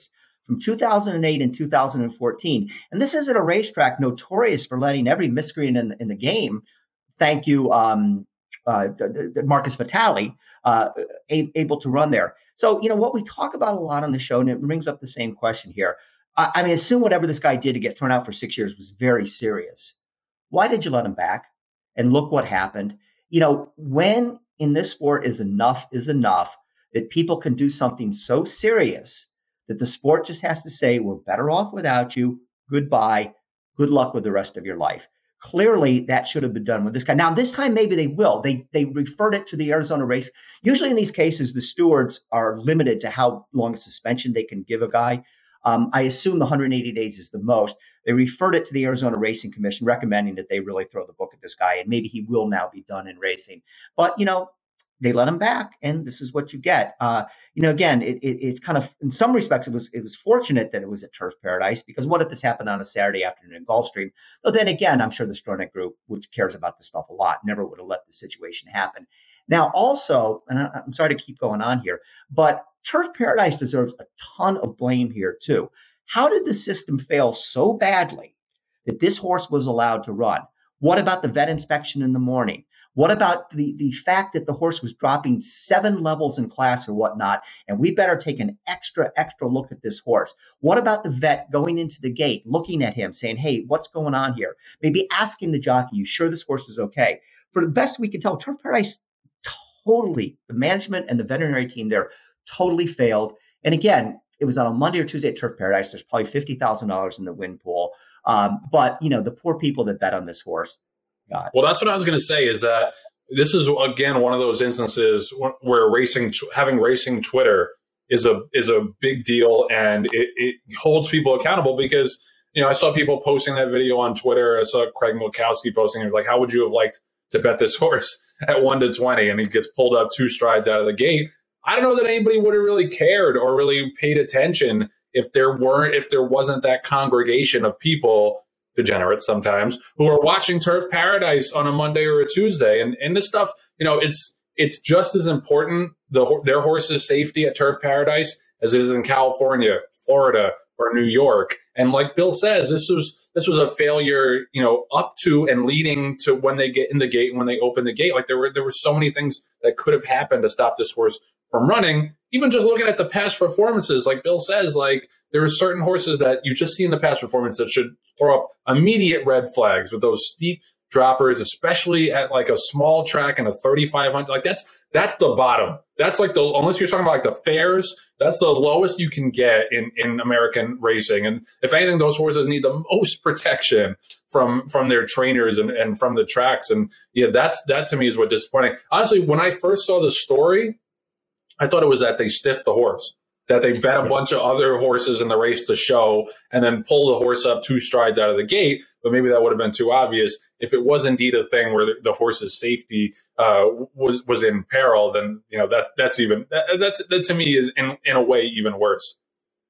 from two thousand eight and two thousand fourteen. And this is at a racetrack notorious for letting every miscreant in, in the game, thank you, um, uh, Marcus Vitale, uh, a, able to run there. So, you know, what we talk about a lot on the show, and it brings up the same question here. I, I mean, assume whatever this guy did to get thrown out for six years was very serious. Why did you let him back? And look what happened. You know, when in this sport is enough is enough, that people can do something so serious that the sport just has to say, we're better off without you. Goodbye. Good luck with the rest of your life. Clearly, that should have been done with this guy. Now, this time, maybe they will. They they referred it to the Arizona race. Usually in these cases, the stewards are limited to how long a suspension they can give a guy. Um, I assume the one hundred eighty days is the most. They referred it to the Arizona Racing Commission, recommending that they really throw the book at this guy, and maybe he will now be done in racing. But, you know, they let him back, and this is what you get. Uh, you know, again, it, it, it's kind of, in some respects, it was it was fortunate that it was at Turf Paradise, because what if this happened on a Saturday afternoon in Gulfstream? But then again, I'm sure the Stronach Group, which cares about this stuff a lot, never would have let the situation happen. Now, also, and I, I'm sorry to keep going on here, but Turf Paradise deserves a ton of blame here, too. How did the system fail so badly that this horse was allowed to run? What about the vet inspection in the morning? What about the, the fact that the horse was dropping seven levels in class or whatnot, and we better take an extra, extra look at this horse? What about the vet going into the gate, looking at him, saying, hey, what's going on here? Maybe asking the jockey, you sure this horse is okay? For the best we can tell, Turf Paradise totally, the management and the veterinary team there totally failed. And again, it was on a Monday or Tuesday at Turf Paradise. There's probably fifty thousand dollars in the win pool. Um, but, you know, the poor people that bet on this horse, God. Well, that's what I was going to say, is that this is, again, one of those instances where racing, having racing Twitter is a is a big deal, and it, it holds people accountable, because, you know, I saw people posting that video on Twitter. I saw Craig Milkowski posting it, like, how would you have liked to bet this horse at one to twenty, and he gets pulled up two strides out of the gate? I don't know that anybody would have really cared or really paid attention if there weren't, if there wasn't that congregation of people, degenerates sometimes, who are watching Turf Paradise on a Monday or a Tuesday. And, and this stuff, you know, it's, it's just as important, the, their horse's safety at Turf Paradise, as it is in California, Florida, or New York. And like Bill says, this was, this was a failure, you know, up to and leading to when they get in the gate, when they open the gate. Like there were, there were so many things that could have happened to stop this horse from running. Even just looking at the past performances, like Bill says, like there are certain horses that you just see in the past performance that should throw up immediate red flags with those steep droppers, especially at like a small track and a thirty-five hundred. Like that's that's the bottom. That's like the, unless you're talking about like the fairs, that's the lowest you can get in in American racing. And if anything, those horses need the most protection from from their trainers and, and from the tracks. And yeah, that's that to me is what disappointing. Honestly, when I first saw the story, I thought it was that they stiffed the horse, that they bet a bunch of other horses in the race to show and then pull the horse up two strides out of the gate. But maybe that would have been too obvious. If it was indeed a thing where the, the horse's safety uh, was was in peril, then you know that that's even that, that's that to me is in in a way even worse.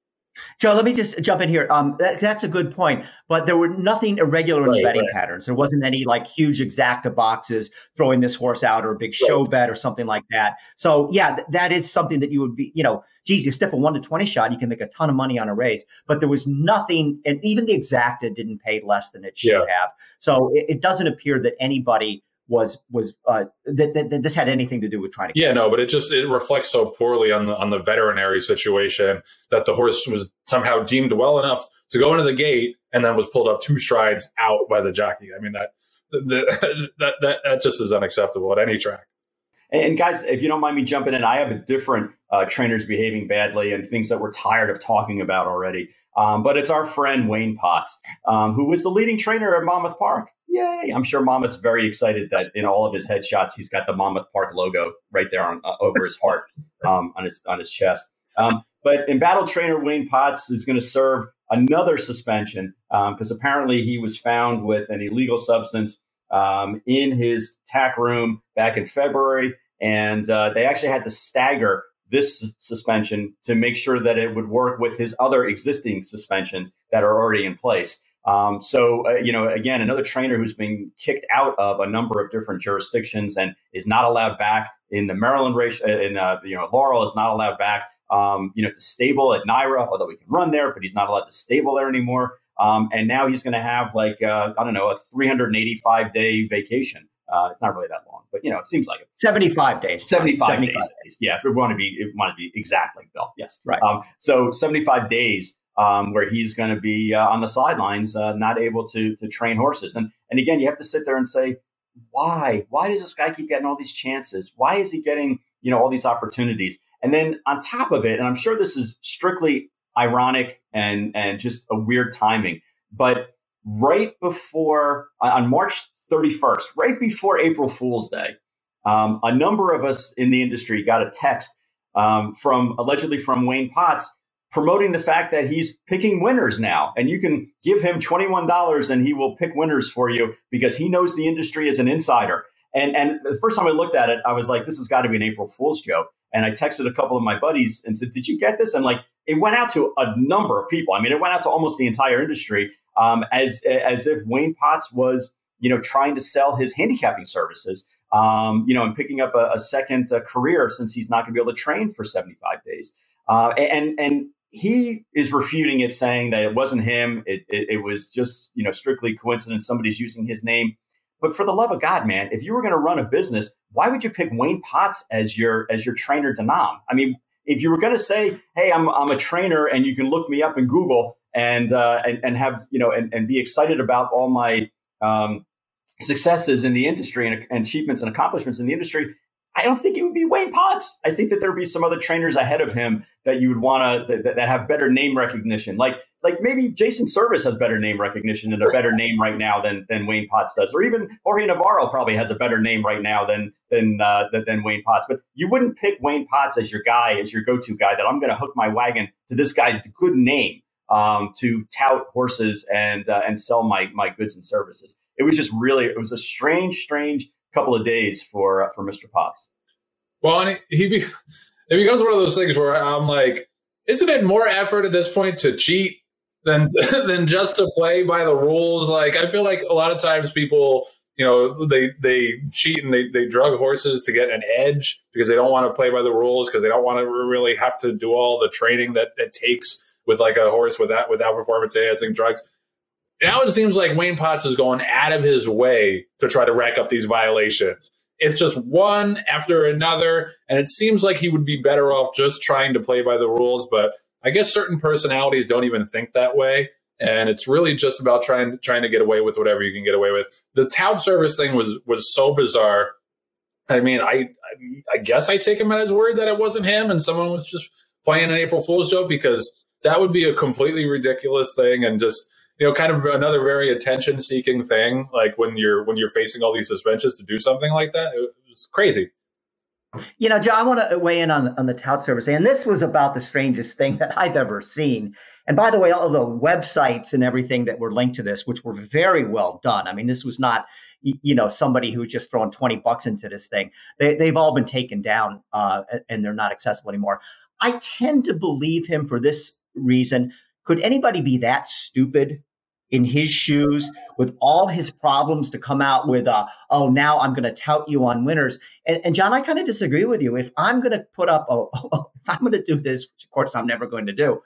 Joe, let me just jump in here. Um, that, that's a good point, but there were nothing irregular in right, the betting right. patterns. There wasn't any like huge exacta boxes throwing this horse out or a big show right. bet or something like that. So yeah, th- that is something that you would be, you know, geez, you stiff a one to twenty shot, you can make a ton of money on a race, but there was nothing, and even the exacta didn't pay less than it should yeah. have. So it, it doesn't appear that anybody was was uh, that, that, that this had anything to do with trying to. Yeah, no, but it just it reflects so poorly on the on the veterinary situation that the horse was somehow deemed well enough to go into the gate and then was pulled up two strides out by the jockey. I mean that the, that that that just is unacceptable at any track. And guys, if you don't mind me jumping in, I have a different uh, trainers behaving badly and things that we're tired of talking about already. Um, but it's our friend Wayne Potts, um, who was the leading trainer at Monmouth Park. Yay! I'm sure Monmouth's very excited that in all of his headshots, he's got the Monmouth Park logo right there on uh, over his heart, um, on his on his chest. Um, but embattled trainer Wayne Potts is going to serve another suspension because um, apparently he was found with an illegal substance um, in his tack room back in February, and uh, they actually had to stagger this suspension to make sure that it would work with his other existing suspensions that are already in place. Um, so, uh, you know, again, another trainer who's been kicked out of a number of different jurisdictions and is not allowed back in the Maryland race. In, uh, you know, Laurel is not allowed back um, you know, to stable at Naira, although he can run there, but he's not allowed to stable there anymore. Um, and now he's going to have like, uh, I don't know, a three hundred eighty-five day vacation. Uh, it's not really that long, but, you know, it seems like it. seventy-five days. seventy-five, seventy-five days. days. Yeah, if we want to be, if we want to be exact like Bill. Yes. Right. Um, so seventy-five days um, where he's going to be uh, on the sidelines, uh, not able to to train horses. And and again, you have to sit there and say, why? Why does this guy keep getting all these chances? Why is he getting, you know, all these opportunities? And then on top of it, and I'm sure this is strictly ironic and and just a weird timing, but right before on March thirty-first, right before April Fool's Day, um, a number of us in the industry got a text um, from allegedly from Wayne Potts promoting the fact that he's picking winners now. And you can give him twenty-one dollars and he will pick winners for you because he knows the industry as an insider. And, and the first time I looked at it, I was like, this has got to be an April Fool's joke. And I texted a couple of my buddies and said, did you get this? And like, it went out to a number of people. I mean, it went out to almost the entire industry um, as, as if Wayne Potts was, you know, trying to sell his handicapping services, um, you know, and picking up a, a second uh, career since he's not going to be able to train for seventy-five days. Uh, and, and he is refuting it, saying that it wasn't him. It, it, it was just, you know, strictly coincidence. Somebody's using his name. But for the love of God, man, if you were going to run a business, why would you pick Wayne Potts as your as your trainer to nom? I mean, if you were going to say, hey, I'm I'm a trainer and you can look me up in Google and uh, and, and have, you know, and, and be excited about all my um, successes in the industry and, and achievements and accomplishments in the industry, I don't think it would be Wayne Potts. I think that there would be some other trainers ahead of him that you would want to that, that have better name recognition. Like like maybe Jason Service has better name recognition and a better name right now than than Wayne Potts does, or even Jorge Navarro probably has a better name right now than than uh, than, than Wayne Potts. But you wouldn't pick Wayne Potts as your guy, as your go-to guy. That I'm going to hook my wagon to this guy's good name um, to tout horses and uh, and sell my my goods and services. It was just really it was a strange, strange couple of days for uh, for Mister Potts. Well, and he be, it becomes one of those things where I'm like, isn't it more effort at this point to cheat than than just to play by the rules? Like, I feel like a lot of times people, you know, they they cheat and they, they drug horses to get an edge because they don't want to play by the rules, because they don't want to really have to do all the training that it takes with like a horse without without performance enhancing drugs. Now it seems like Wayne Potts is going out of his way to try to rack up these violations. It's just one after another, and it seems like he would be better off just trying to play by the rules. But I guess certain personalities don't even think that way, and it's really just about trying trying to get away with whatever you can get away with. The tout service thing was was so bizarre. I mean, I I guess I take him at his word that it wasn't him, and someone was just playing an April Fool's joke, because that would be a completely ridiculous thing, and just, you know, kind of another very attention-seeking thing. Like when you're when you're facing all these suspensions to do something like that, it was crazy. You know, Joe, I want to weigh in on on the tout service, and this was about the strangest thing that I've ever seen. And by the way, all the websites and everything that were linked to this, which were very well done. I mean, this was not, you know, somebody who just throwing twenty bucks into this thing. They, they've all been taken down uh, and they're not accessible anymore. I tend to believe him for this reason. Could anybody be that stupid in his shoes with all his problems to come out with, uh, oh, now I'm going to tout you on winners? And, and John, I kind of disagree with you. If I'm going to put up, a, if I'm going to do this, which of course I'm never going to do,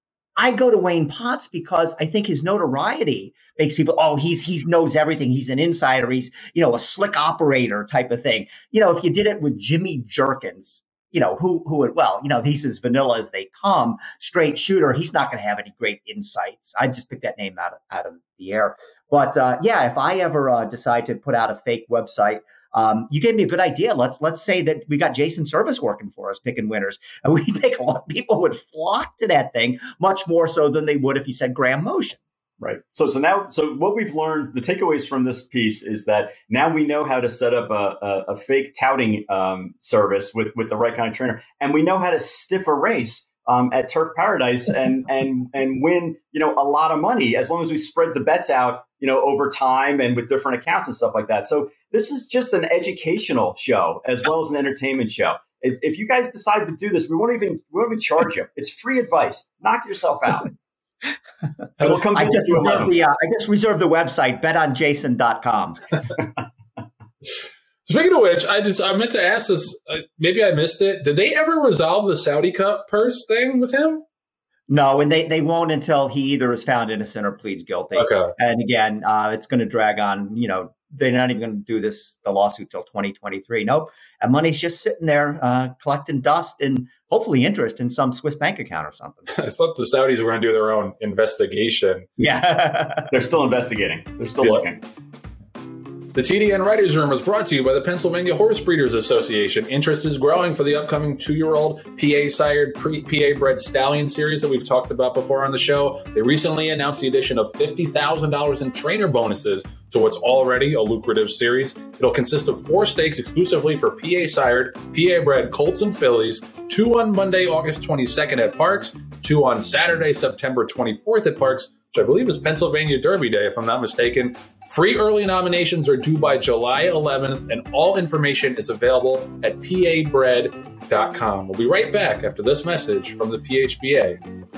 I go to Wayne Potts because I think his notoriety makes people, oh, he's he knows everything. He's an insider. He's, you know, a slick operator type of thing. You know, if you did it with Jimmy Jerkins, you know, who who would, well, you know, he's as vanilla as they come, straight shooter. He's not going to have any great insights. I just picked that name out of, out of the air. But uh, yeah, if I ever uh, decide to put out a fake website, um, you gave me a good idea. Let's let's say that we got Jason Service working for us, picking winners, and we make a lot of people would flock to that thing much more so than they would if you said Graham Motion. Right. So so now, so what we've learned, the takeaways from this piece is that now we know how to set up a, a, a fake touting um, service with, with the right kind of trainer. And we know how to stiff a race um, at Turf Paradise and, and, and win, you know, a lot of money as long as we spread the bets out, you know, over time and with different accounts and stuff like that. So this is just an educational show as well as an entertainment show. If, if you guys decide to do this, we won't even, we won't even charge you. It's free advice. Knock yourself out. And we'll come I just reserve the uh, I just reserve the website bet on jason dot com. Speaking of which, I just I meant to ask this. Uh, maybe I missed it. Did they ever resolve the Saudi Cup purse thing with him? No, and they, they won't until he either is found innocent or pleads guilty. Okay. And again, uh, it's going to drag on. You know, they're not even going to do this the lawsuit till twenty twenty-three. Nope. And money's just sitting there uh, collecting dust and hopefully interest in some Swiss bank account or something. I thought the Saudis were going to do their own investigation. Yeah. They're still investigating. They're still Yeah. looking. The T D N Writers Room was brought to you by the Pennsylvania Horse Breeders Association. Interest is growing for the upcoming two-year-old P A-sired, P A-bred stallion series that we've talked about before on the show. They recently announced the addition of fifty thousand dollars in trainer bonuses to what's already a lucrative series. It'll consist of four stakes exclusively for P A-sired, P A-bred colts and fillies, two on Monday, August twenty-second at Parks, two on Saturday, September twenty-fourth at Parks, which I believe is Pennsylvania Derby Day, if I'm not mistaken. Free early nominations are due by July eleventh, and all information is available at P A bred dot com. We'll be right back after this message from the P H B A.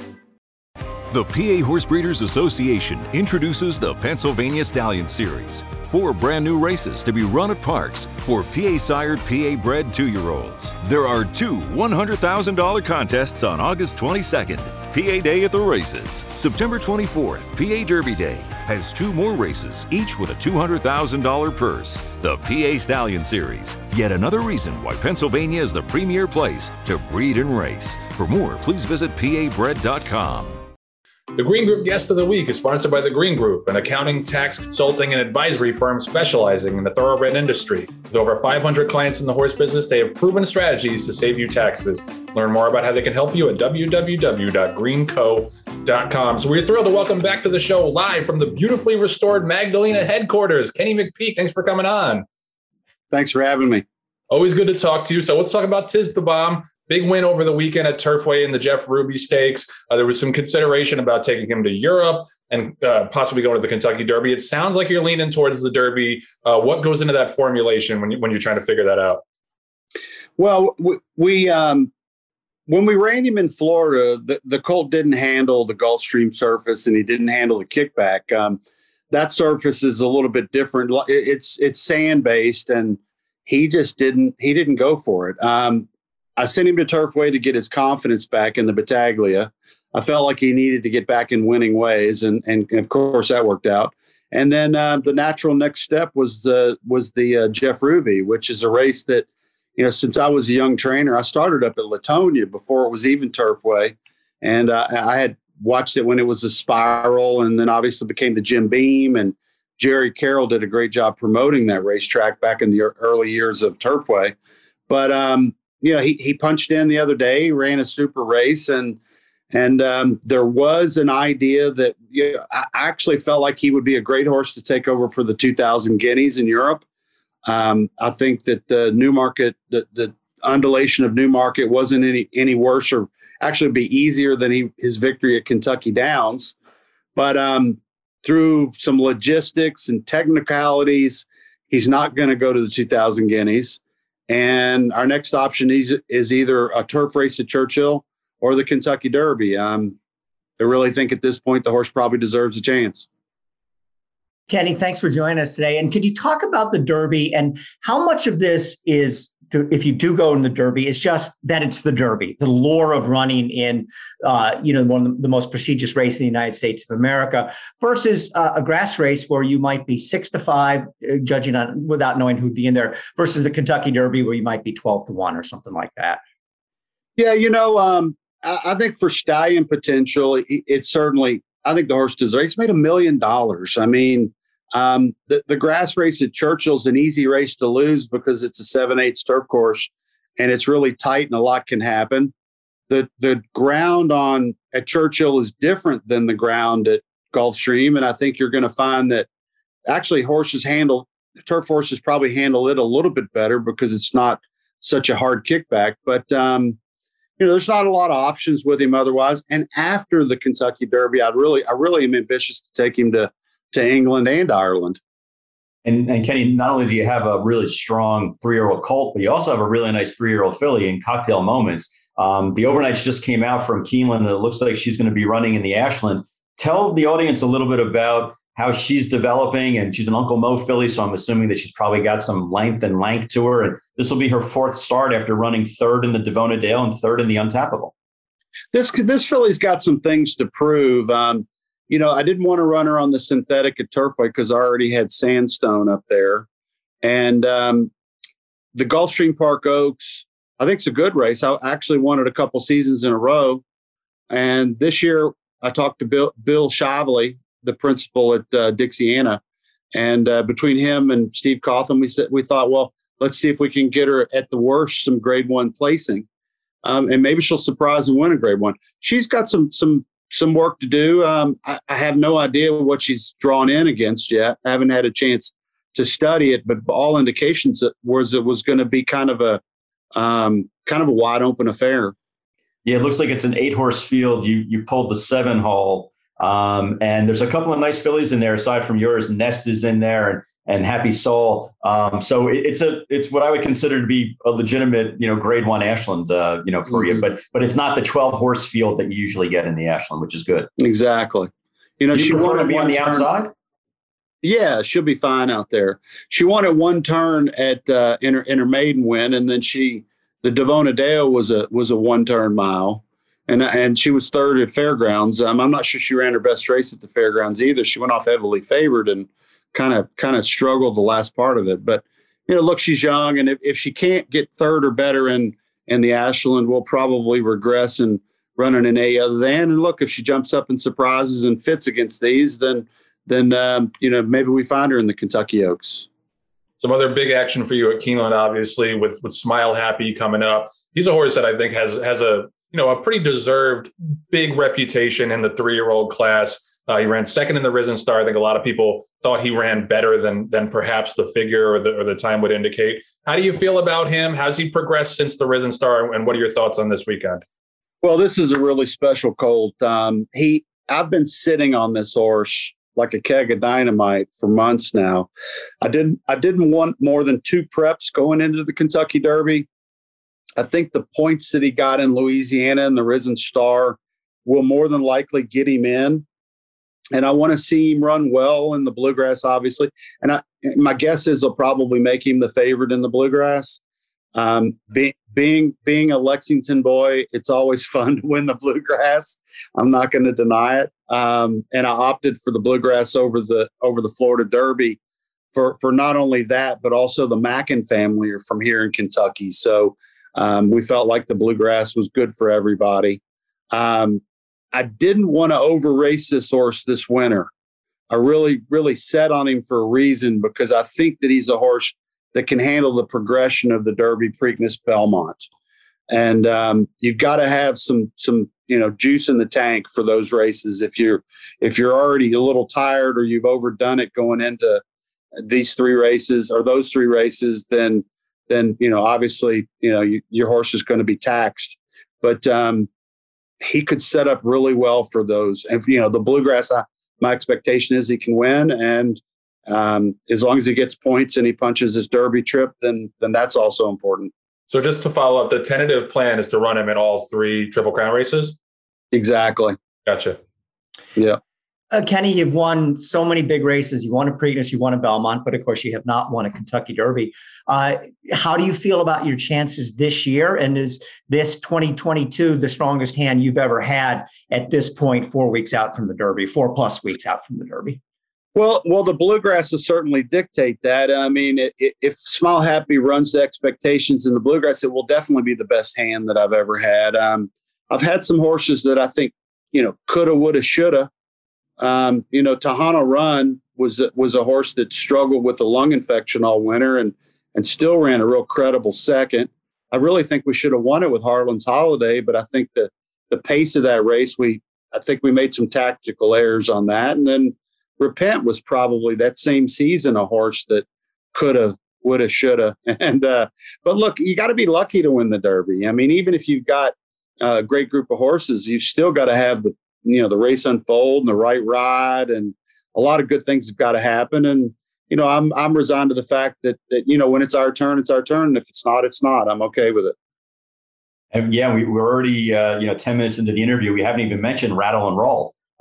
The P A Horse Breeders Association introduces the Pennsylvania Stallion Series. Four brand new races to be run at Parks for P A-sired, P A-bred two-year-olds. There are two one hundred thousand dollars contests on August twenty-second. P A Day at the races. September twenty-fourth, P A Derby Day has two more races, each with a two hundred thousand dollars purse. The P A Stallion Series. Yet another reason why Pennsylvania is the premier place to breed and race. For more, please visit P A bred dot com. The Green Group Guest of the Week is sponsored by The Green Group, an accounting, tax, consulting, and advisory firm specializing in the thoroughbred industry. With over five hundred clients in the horse business, they have proven strategies to save you taxes. Learn more about how they can help you at w w w dot green co dot com. So we're thrilled to welcome back to the show live from the beautifully restored Magdalena headquarters, Kenny McPeak. Thanks for coming on. Thanks for having me. Always good to talk to you. So let's talk about Tiz the Bomb. Big win over the weekend at Turfway in the Jeff Ruby Stakes. Uh, there was some consideration about taking him to Europe and uh, possibly going to the Kentucky Derby. It sounds like you're leaning towards the Derby. Uh, what goes into that formulation when, you, when you're trying to figure that out? Well, we, we um, when we ran him in Florida, the, the colt didn't handle the Gulfstream surface and he didn't handle the kickback. Um, that surface is a little bit different. It's it's sand based, and he just didn't he didn't go for it. Um, I sent him to Turfway to get his confidence back in the Battaglia. I felt like he needed to get back in winning ways, and and, and of course that worked out. And then uh, the natural next step was the was the uh, Jeff Ruby, which is a race that, you know, since I was a young trainer, I started up at Latonia before it was even Turfway, and uh, I had watched it when it was a Spiral, and then obviously became the Jim Beam, and Jerry Carroll did a great job promoting that racetrack back in the early years of Turfway. But um, you know, he he punched in the other day, ran a super race, and and um, there was an idea that, you know, I actually felt like he would be a great horse to take over for the two thousand Guineas in Europe. Um, I think that the Newmarket, the, the undulation of Newmarket wasn't any any worse, or actually be easier than he, his victory at Kentucky Downs. But um, through some logistics and technicalities, he's not going to go to the two thousand Guineas. And our next option is, is either a turf race at Churchill or the Kentucky Derby. Um, I really think at this point the horse probably deserves a chance. Kenny, thanks for joining us today. And could you talk about the Derby and how much of this is, to, if you do go in the Derby, is just that it's the Derby, the lure of running in, uh, you know, one of the most prestigious race in the United States of America, versus uh, a grass race where you might be six to five, uh, judging on without knowing who'd be in there, versus the Kentucky Derby where you might be twelve to one or something like that. Yeah, you know, um, I, I think for stallion potential, it, it's certainly. I think the horse deserves. He's made a million dollars. I mean, um, the, the grass race at Churchill's an easy race to lose because it's a seven eight turf course, and it's really tight and a lot can happen. The the ground on at Churchill is different than the ground at Gulfstream, and I think you're going to find that actually horses handle turf horses probably handle it a little bit better because it's not such a hard kickback. But um, you know, there's not a lot of options with him otherwise. And after the Kentucky Derby, I'd really, I really am ambitious to take him to, to England and Ireland. And, and Kenny, not only do you have a really strong three-year-old colt, but you also have a really nice three-year-old filly in Cocktail Moments. Um, the overnights just came out from Keeneland, and it looks like she's going to be running in the Ashland. Tell the audience a little bit about how she's developing, and she's an Uncle Mo filly, so I'm assuming that she's probably got some length and lank to her. And this will be her fourth start after running third in the Devona Dale and third in the Untappable. This this filly's got some things to prove. Um, you know, I didn't want to run her on the synthetic at Turfway because I already had Sandstone up there, and um, the Gulfstream Park Oaks, I think it's a good race. I actually won it a couple seasons in a row, and this year I talked to Bill Bill Shavely, the principal at uh, Dixiana, and uh, between him and Steve Cotham, we said we thought, well, let's see if we can get her at the worst some Grade One placing, um, and maybe she'll surprise and win a Grade One. She's got some some some work to do. Um, I, I have no idea what she's drawn in against yet. I haven't had a chance to study it, but all indications was it was going to be kind of a um, kind of a wide open affair. Yeah, it looks like it's an eight horse field. You you pulled the seven hole. Um, and there's a couple of nice fillies in there aside from yours. Nest is in there, and, and Happy Soul. Um, so it, it's a it's what I would consider to be a legitimate, you know, Grade One Ashland, uh, you know, for mm-hmm. you. But but it's not the twelve horse field that you usually get in the Ashland, which is good. Exactly. You know, Do you she prefer wanted to be on the turn. outside. Yeah, she'll be fine out there. She wanted one turn at uh, in her in her maiden win, and then she the Devona Dale was a was a one turn mile. And and she was third at Fairgrounds. Um, I'm not sure she ran her best race at the Fairgrounds either. She went off heavily favored and kind of kind of struggled the last part of it. But, you know, look, she's young. And if, if she can't get third or better in, in the Ashland, we'll probably regress and run an A other than. And look, if she jumps up and surprises and fits against these, then, then um, you know, maybe we find her in the Kentucky Oaks. Some other big action for you at Keeneland, obviously, with, with Smile Happy coming up. He's a horse that I think has has a, you know, a pretty deserved big reputation in the three-year-old class. Uh, he ran second in the Risen Star. I think a lot of people thought he ran better than than perhaps the figure or the, or the time would indicate. How do you feel about him? How's he progressed since the Risen Star? And what are your thoughts on this weekend? Well, this is a really special colt. Um, he, I've been sitting on this horse like a keg of dynamite for months now. I didn't, I didn't want more than two preps going into the Kentucky Derby. I think the points that he got in Louisiana and the Risen Star will more than likely get him in. And I want to see him run well in the Bluegrass, obviously. And I, my guess is they'll probably make him the favorite in the Bluegrass. Um, be, being being a Lexington boy, it's always fun to win the Bluegrass. I'm not going to deny it. Um, and I opted for the Bluegrass over the over the Florida Derby for for not only that, but also the Mackin family are from here in Kentucky. So Um, we felt like the Bluegrass was good for everybody. Um, I didn't want to over race this horse this winter. I really, really set on him for a reason, because I think that he's a horse that can handle the progression of the Derby, Preakness, Belmont. And um, you've got to have some, some, you know, juice in the tank for those races. If you're, if you're already a little tired or you've overdone it going into these three races or those three races, then then, you know, obviously, you know, you, your horse is going to be taxed. But um, he could set up really well for those. And, you know, the Bluegrass, I, my expectation is he can win. And um, as long as he gets points and he punches his Derby trip, then then that's also important. So just to follow up, the tentative plan is to run him in all three Triple Crown races? Exactly. Gotcha. Yeah. Uh, Kenny, you've won so many big races. You won a Preakness, you won a Belmont, but of course you have not won a Kentucky Derby. Uh, how do you feel about your chances this year? And is this twenty twenty-two the strongest hand you've ever had at this point, four weeks out from the Derby, four plus weeks out from the Derby? Well, well, the Bluegrasses certainly dictate that. I mean, it, it, if Smile Happy runs the expectations in the Bluegrass, it will definitely be the best hand that I've ever had. Um, I've had some horses that I think, you know, coulda, woulda, shoulda. Um, you know, Tahana Run was was a horse that struggled with a lung infection all winter and and still ran a real credible second. I really think we should have won it with Harlan's Holiday, but I think the the pace of that race, we I think we made some tactical errors on that. And then Repent was probably that same season a horse that could have, would have, should have. And uh, but look, you got to be lucky to win the Derby. I mean, even if you've got a great group of horses, you've still got to have the you know, the race unfold and the right ride, and a lot of good things have got to happen. And, you know, I'm, I'm resigned to the fact that, that, you know, when it's our turn, it's our turn. And if it's not, it's not. I'm okay with it. And yeah, we, we're already, uh, you know, ten minutes into the interview. We haven't even mentioned Rattle and Roll.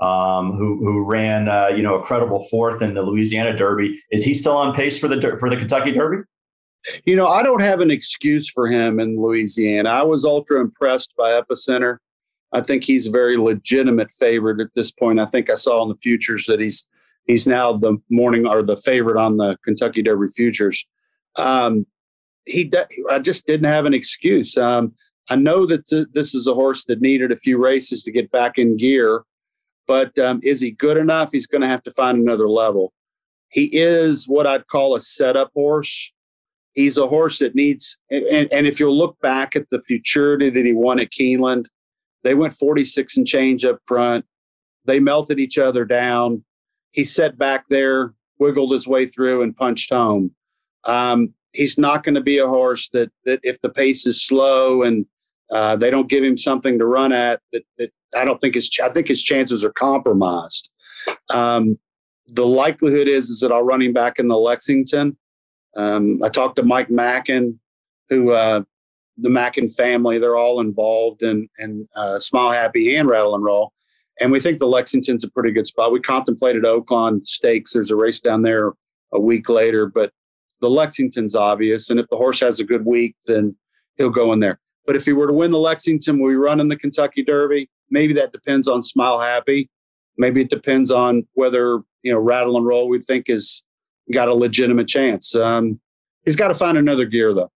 um, who who ran uh, you know a credible fourth in the Louisiana Derby. Is he still on pace for the for the Kentucky Derby? You know, I don't have an excuse for him in Louisiana. I was ultra impressed by Epicenter. I think he's a very legitimate favorite at this point. I think I saw in the futures that he's he's now the morning or the favorite on the Kentucky Derby futures. Um, he, I just didn't have an excuse. Um, I know that th- this is a horse that needed a few races to get back in gear, but um, is he good enough? He's going to have to find another level. He is what I'd call a setup horse. He's a horse that needs, and, and if you'll look back at the futurity that he won at Keeneland, they went forty-six and change up front. They melted each other down. He sat back there, wiggled his way through, and punched home. Um, he's not going to be a horse that that if the pace is slow and uh, they don't give him something to run at, that, that I don't think his I think his chances are compromised. Um, the likelihood is is that I'll run him back in the Lexington. Um, I talked to Mike Mackin, who uh, the Mackin family, they're all involved in, in uh, Smile Happy and Rattle and Roll. And we think the Lexington's a pretty good spot. We contemplated Oaklawn Stakes. There's a race down there a week later, but the Lexington's obvious. And if the horse has a good week, then he'll go in there. But if he were to win the Lexington, will he run in the Kentucky Derby? Maybe that depends on Smile Happy. Maybe it depends on whether, you know, Rattle and Roll we think is got a legitimate chance. Um, he's got to find another gear, though.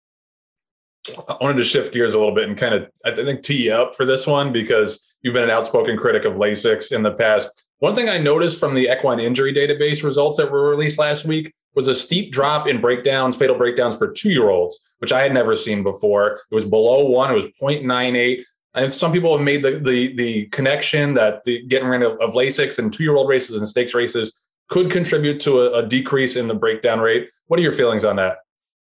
I wanted to shift gears a little bit and kind of, I think, tee you up for this one because you've been an outspoken critic of Lasix in the past. One thing I noticed from the Equine Injury Database results that were released last week was a steep drop in breakdowns, fatal breakdowns for two-year-olds, which I had never seen before. It was below one. It was zero point nine eight. And some people have made the the, the connection that the getting rid of, of Lasix and two-year-old races and stakes races could contribute to a, a decrease in the breakdown rate. What are your feelings on that?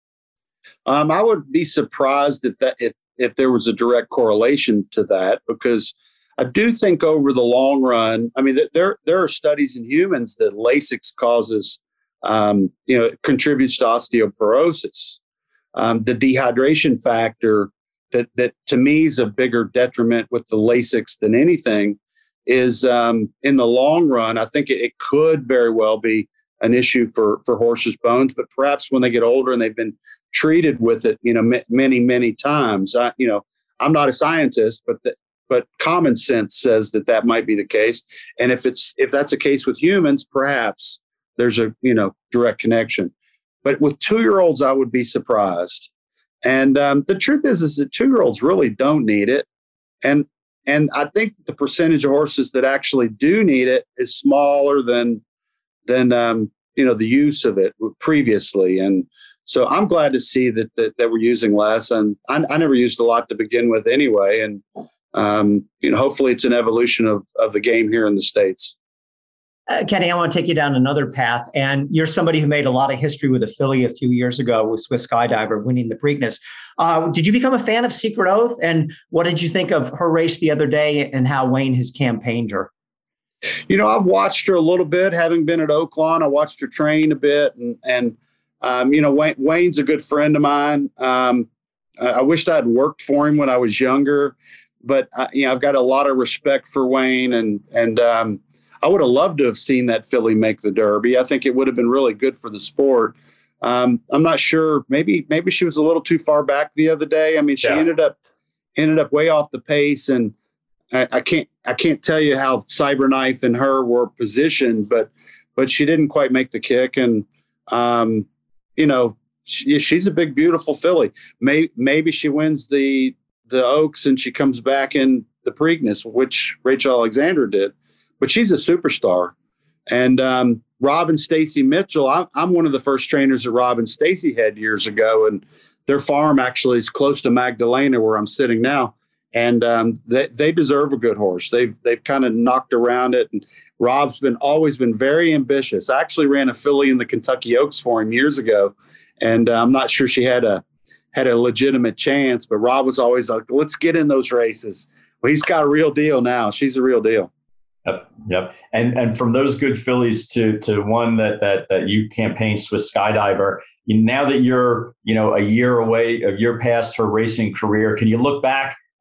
Um, I would be surprised if that if if there was a direct correlation to that, because I do think over the long run, I mean, there there are studies in humans that Lasix causes, um, you know, it contributes to osteoporosis. Um, the dehydration factor that that to me is a bigger detriment with the Lasix than anything is um, in the long run. I think it, it could very well be an issue for, for horses' bones, but perhaps when they get older and they've been treated with it, you know, m- many, many times, I, you know, I'm not a scientist, but, the, but common sense says that that might be the case. And if it's, if that's the case with humans, perhaps there's a, you know, direct connection, but with two-year-olds, I would be surprised. And um, the truth is, is that two-year-olds really don't need it. And, and I think the percentage of horses that actually do need it is smaller than, than, um, you know, the use of it previously. And so I'm glad to see that, that, that we're using less. And I, I never used a lot to begin with anyway. And, um, you know, hopefully it's an evolution of, of the game here in the States. Uh, Kenny, I want to take you down another path. And you're somebody who made a lot of history with a filly a few years ago with Swiss Skydiver winning the Preakness. Uh, did you become a fan of Secret Oath? And what did you think of her race the other day and how Wayne has campaigned her? You know, I've watched her a little bit, having been at Oaklawn. I watched her train a bit. And, and um, you know, Wayne, Wayne's a good friend of mine. Um, I, I wished I'd worked for him when I was younger. But, I, you know, I've got a lot of respect for Wayne. And, and um, I would have loved to have seen that filly make the Derby. I think it would have been really good for the sport. Um, I'm not sure. Maybe maybe she was a little too far back the other day. I mean, she yeah. ended up ended up way off the pace, and I, I can't I can't tell you how Cyberknife and her were positioned, but but she didn't quite make the kick. And um, you know, she, she's a big, beautiful filly. May, maybe she wins the the Oaks and she comes back in the Preakness, which Rachel Alexander did. But she's a superstar. And um, Rob and Stacy Mitchell, I, I'm one of the first trainers that Rob and Stacy had years ago. And their farm actually is close to Magdalena, where I'm sitting now. And um, they, they deserve a good horse. They've they've kind of knocked around it. And Rob's been always been very ambitious. I actually ran a filly in the Kentucky Oaks for him years ago. And uh, I'm not sure she had a had a legitimate chance. But Rob was always like, let's get in those races. Well, he's got a real deal now. She's a real deal. Yep, yep. And and from those good fillies to to one that that that you campaigned, Swiss Skydiver. You, now that you're you know a year away, a year past her racing career, can you look back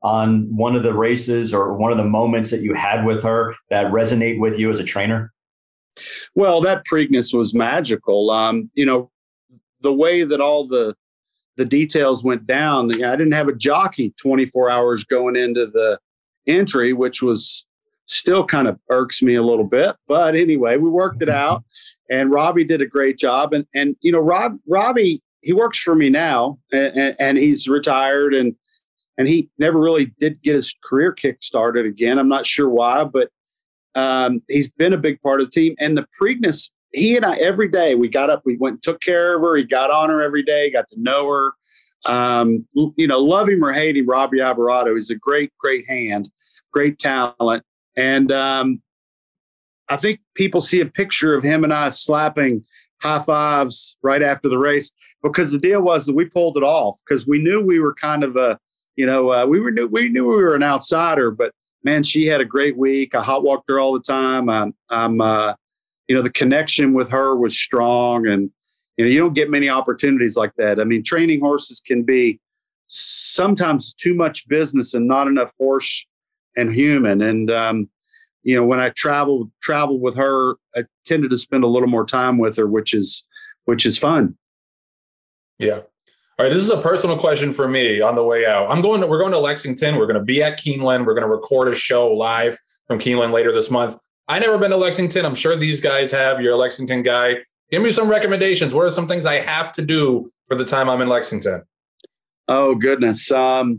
on one of the races or one of the moments that you had with her that resonate with you as a trainer? Well, that Preakness was magical. Um, you know, the way that all the the details went down, I didn't have a jockey twenty-four hours going into the entry, which was still kind of irks me a little bit. But anyway, we worked it out, and Robbie did a great job. And, and you know, Rob, Robbie, he works for me now, and, and he's retired, and and he never really did get his career kick started again. I'm not sure why, but um, he's been a big part of the team. And the Preakness, he and I, every day we got up, we went and took care of her. He got on her every day, got to know her. Um, you know, love him or hate him, Robbie Alvarado, he's a great, great hand, great talent. And um, I think people see a picture of him and I slapping high fives right after the race, because the deal was that we pulled it off because we knew we were kind of a, you know, uh, we were new, we knew we were an outsider, but man, she had a great week. I hot walked her all the time. I'm, I'm uh, you know, the connection with her was strong, and you know, you don't get many opportunities like that. I mean, training horses can be sometimes too much business and not enough horse and human. And um, you know, when I traveled traveled with her, I tended to spend a little more time with her, which is which is fun. Yeah. All right. This is a personal question for me on the way out. I'm going to, we're going to Lexington. We're going to be at Keeneland. We're going to record a show live from Keeneland later this month. I never been to Lexington. I'm sure these guys have. You're a Lexington guy. Give me some recommendations. What are some things I have to do for the time I'm in Lexington? Oh, goodness. Um,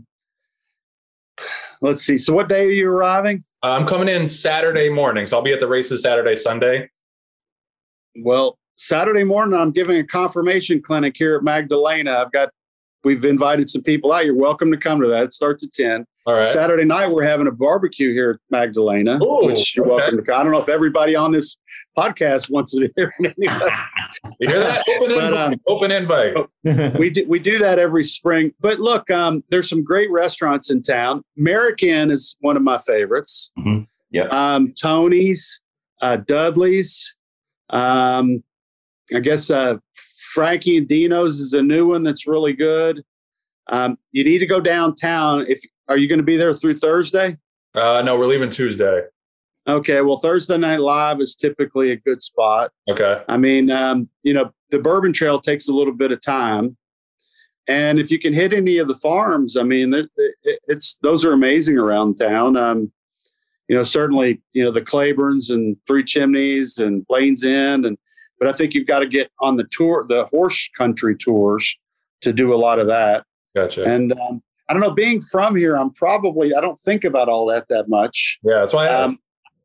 let's see. So what day are you arriving? Uh, I'm coming in Saturday morning. So I'll be at the races Saturday, Sunday. Well, Saturday morning, I'm giving a confirmation clinic here at Magdalena. I've got, we've invited some people out. You're welcome to come to that. It starts at ten. All right. Saturday night, we're having a barbecue here at Magdalena, Ooh, which you're okay. welcome to come. I don't know if everybody on this podcast wants to hear it anyway. You hear that? Open but, invite. Um, Open invite. we do we do that every spring. But look, um, there's some great restaurants in town. American is one of my favorites. Mm-hmm. Yeah. Um, Tony's, uh, Dudley's. Um, I guess uh, Frankie and Dino's is a new one that's really good. Um, you need to go downtown. If are you going to be there through Thursday? Uh, no, we're leaving Tuesday. Okay, well, Thursday Night Live is typically a good spot. Okay. I mean, um, you know, the Bourbon Trail takes a little bit of time, and if you can hit any of the farms, I mean, it, it, it's those are amazing around town. Um, you know, certainly, you know, the Claibornes and Three Chimneys and Lane's End, and but I think you've got to get on the tour, the horse country tours, to do a lot of that. Gotcha. And um, I don't know, being from here, I'm probably, I don't think about all that that much. Yeah, that's why I, um,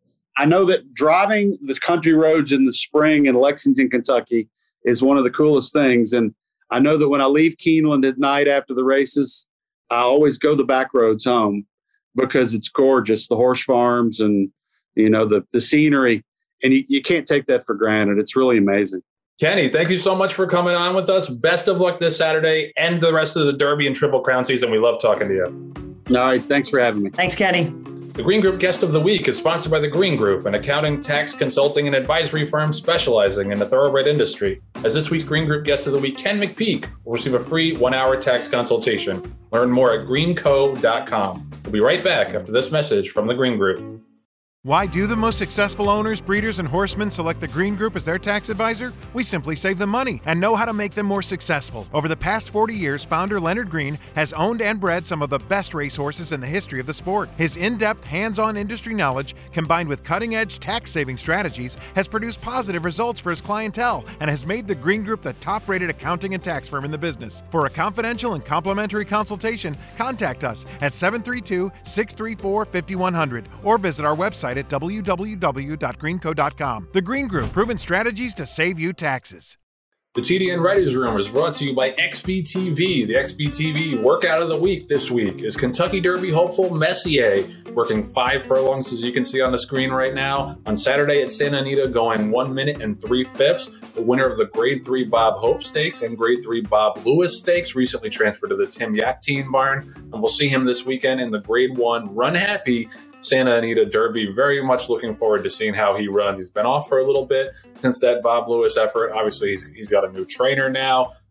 I know that driving the country roads in the spring in Lexington, Kentucky is one of the coolest things. And I know that when I leave Keeneland at night after the races, I always go the back roads home because it's gorgeous, the horse farms and, you know, the, the scenery. And you, you can't take that for granted. It's really amazing. Kenny, thank you so much for coming on with us. Best of luck this Saturday and the rest of the Derby and Triple Crown season. We love talking to you. All right. Thanks for having me. Thanks, Kenny. The Green Group Guest of the Week is sponsored by the Green Group, an accounting, tax, consulting, and advisory firm specializing in the thoroughbred industry. As this week's Green Group Guest of the Week, Ken McPeak will receive a free one-hour tax consultation. Learn more at green co dot com. We'll be right back after this message from the Green Group. Why do the most successful owners, breeders, and horsemen select the Green Group as their tax advisor? We simply save them money and know how to make them more successful. Over the past forty years, founder Leonard Green has owned and bred some of the best racehorses in the history of the sport. His in-depth, hands-on industry knowledge, combined with cutting-edge tax-saving strategies, has produced positive results for his clientele and has made the Green Group the top-rated accounting and tax firm in the business. For a confidential and complimentary consultation, contact us at seven three two, six three four, five one zero zero or visit our website at w w w dot green co dot com. The Green Group, proven strategies to save you taxes. The T D N Writers Room is brought to you by X B T V. The X B T V workout of the week this week is Kentucky Derby hopeful Messier, working five furlongs, as you can see on the screen right now. On Saturday at Santa Anita, going one minute and three fifths. The winner of the Grade three Bob Hope Stakes and Grade three Bob Lewis Stakes recently transferred to the Tim Yakteen Barn, and we'll see him this weekend in the Grade one Run Happy Santa Anita Derby. Very much looking forward to seeing how he runs. He's been off for a little bit since that Bob Lewis effort. Obviously, he's, he's got a new trainer now.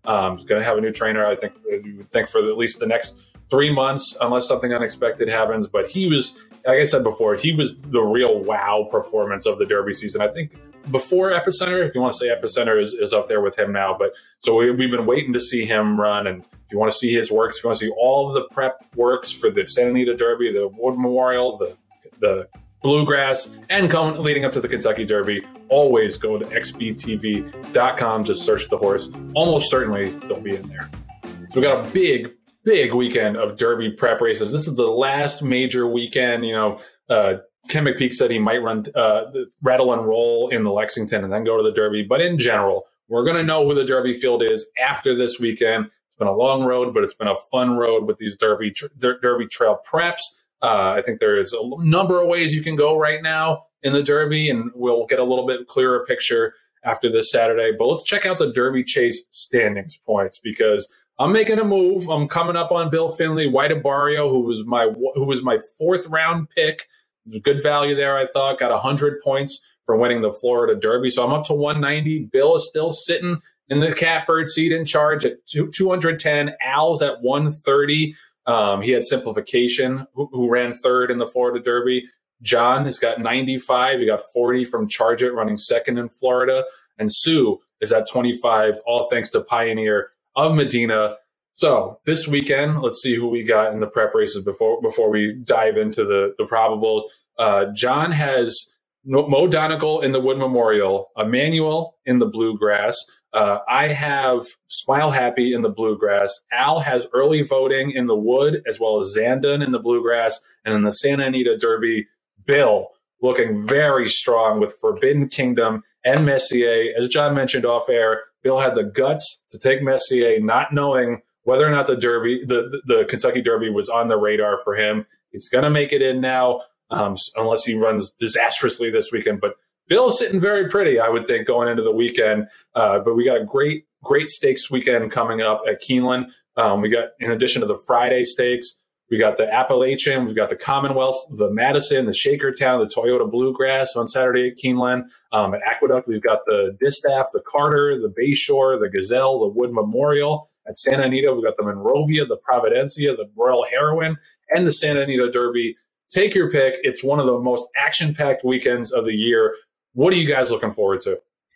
Um, he's going to have a new trainer, I think, you would think for at least the next three months, unless something unexpected happens. But he was, like I said before, he was the real wow performance of the Derby season. I think before Epicenter, if you want to say Epicenter is, is up there with him now. But so we, we've been waiting to see him run. And if you want to see his works, if you want to see all of the prep works for the Santa Anita Derby, the Wood Memorial, the the Bluegrass, and coming leading up to the Kentucky Derby, always go to X B T V dot com. Just search the horse. Almost certainly they'll be in there. So we got a big, big weekend of Derby prep races. This is the last major weekend. You know, uh, Ken McPeak said he might run uh, rattle and roll in the Lexington and then go to the Derby. But in general, we're going to know who the Derby field is after this weekend. It's been a long road, but it's been a fun road with these Derby tr- Derby trail preps. Uh, I think there is a number of ways you can go right now in the Derby, and we'll get a little bit clearer picture after this Saturday. But let's check out the Derby Chase standings points, because I'm making a move. I'm coming up on Bill Finley, White Barrio, who was my who was my fourth round pick. Good value there, I thought. Got one hundred points for winning the Florida Derby. So I'm up to one ninety. Bill is still sitting in the catbird seat in charge at two hundred ten. Al's at one thirty. Um, he had Simplification, who, who ran third in the Florida Derby. John has got ninety-five. He got forty from Charge It, running second in Florida. And Sue is at twenty-five, all thanks to Pioneer of Medina. So this weekend, let's see who we got in the prep races before before we dive into the, the probables. Uh, John has Mo Donegal in the Wood Memorial, Emmanuel in the Bluegrass. Uh, I have Smile Happy in the Bluegrass. Al has early voting in the Wood, as well as Zandon in the Bluegrass. And in the Santa Anita Derby, Bill looking very strong with Forbidden Kingdom and Messier. As John mentioned off air, Bill had the guts to take Messier, not knowing whether or not the Derby, the, the, the Kentucky Derby was on the radar for him. He's going to make it in now, um, unless he runs disastrously this weekend. But Bill's sitting very pretty, I would think, going into the weekend. Uh, but we got a great, great stakes weekend coming up at Keeneland. Um, we got, in addition to the Friday stakes, we got the Appalachian, we've got the Commonwealth, the Madison, the Shakertown, the Toyota Bluegrass on Saturday at Keeneland. Um, at Aqueduct, we've got the Distaff, the Carter, the Bayshore, the Gazelle, the Wood Memorial. At Santa Anita, we've got the Monrovia, the Providencia, the Royal Heroine, and the Santa Anita Derby. Take your pick. It's one of the most action-packed weekends of the year. What are you guys looking forward to?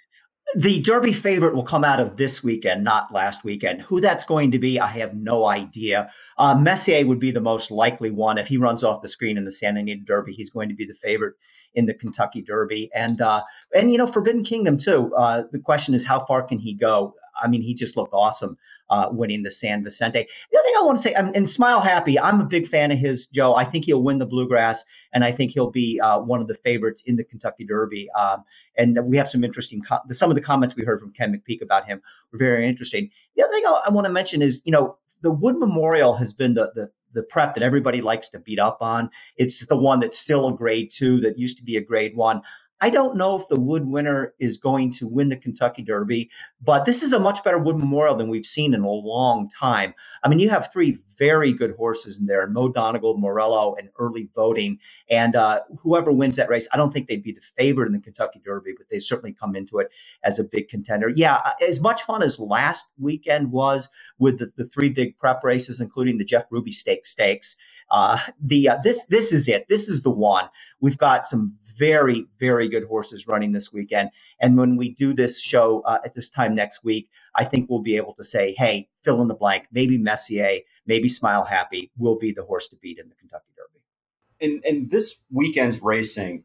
The Derby favorite will come out of this weekend, not last weekend. Who that's going to be, I have no idea. Uh, Messier would be the most likely one. If he runs off the screen in the Santa Anita Derby, he's going to be the favorite in the Kentucky Derby. And, uh, and you know, Forbidden Kingdom, too. Uh, the question is, how far can he go? I mean, he just looked awesome uh, winning the San Vicente. The other thing I want to say, um, and Smile Happy, I'm a big fan of his, Joe. I think he'll win the Bluegrass, and I think he'll be uh, one of the favorites in the Kentucky Derby. Um, and we have some interesting, co- some of the comments we heard from Ken McPeak about him were very interesting. The other thing I, I want to mention is, you know, the Wood Memorial has been the, the the prep that everybody likes to beat up on. It's the one that's still a grade two that used to be a grade one. I don't know if the Wood winner is going to win the Kentucky Derby, but this is a much better Wood Memorial than we've seen in a long time. I mean, you have three very good horses in there, Mo Donegal, Morello, and Early Voting. And uh, whoever wins that race, I don't think they'd be the favorite in the Kentucky Derby, but they certainly come into it as a big contender. Yeah, as much fun as last weekend was with the, the three big prep races, including the Jeff Ruby Stake Stakes. Uh, the uh, this this is it. This is the one. We've got some very, very good horses running this weekend. And when we do this show uh, at this time next week, I think we'll be able to say, hey, fill in the blank. Maybe Messier, maybe Smile Happy will be the horse to beat in the Kentucky Derby. And, and this weekend's racing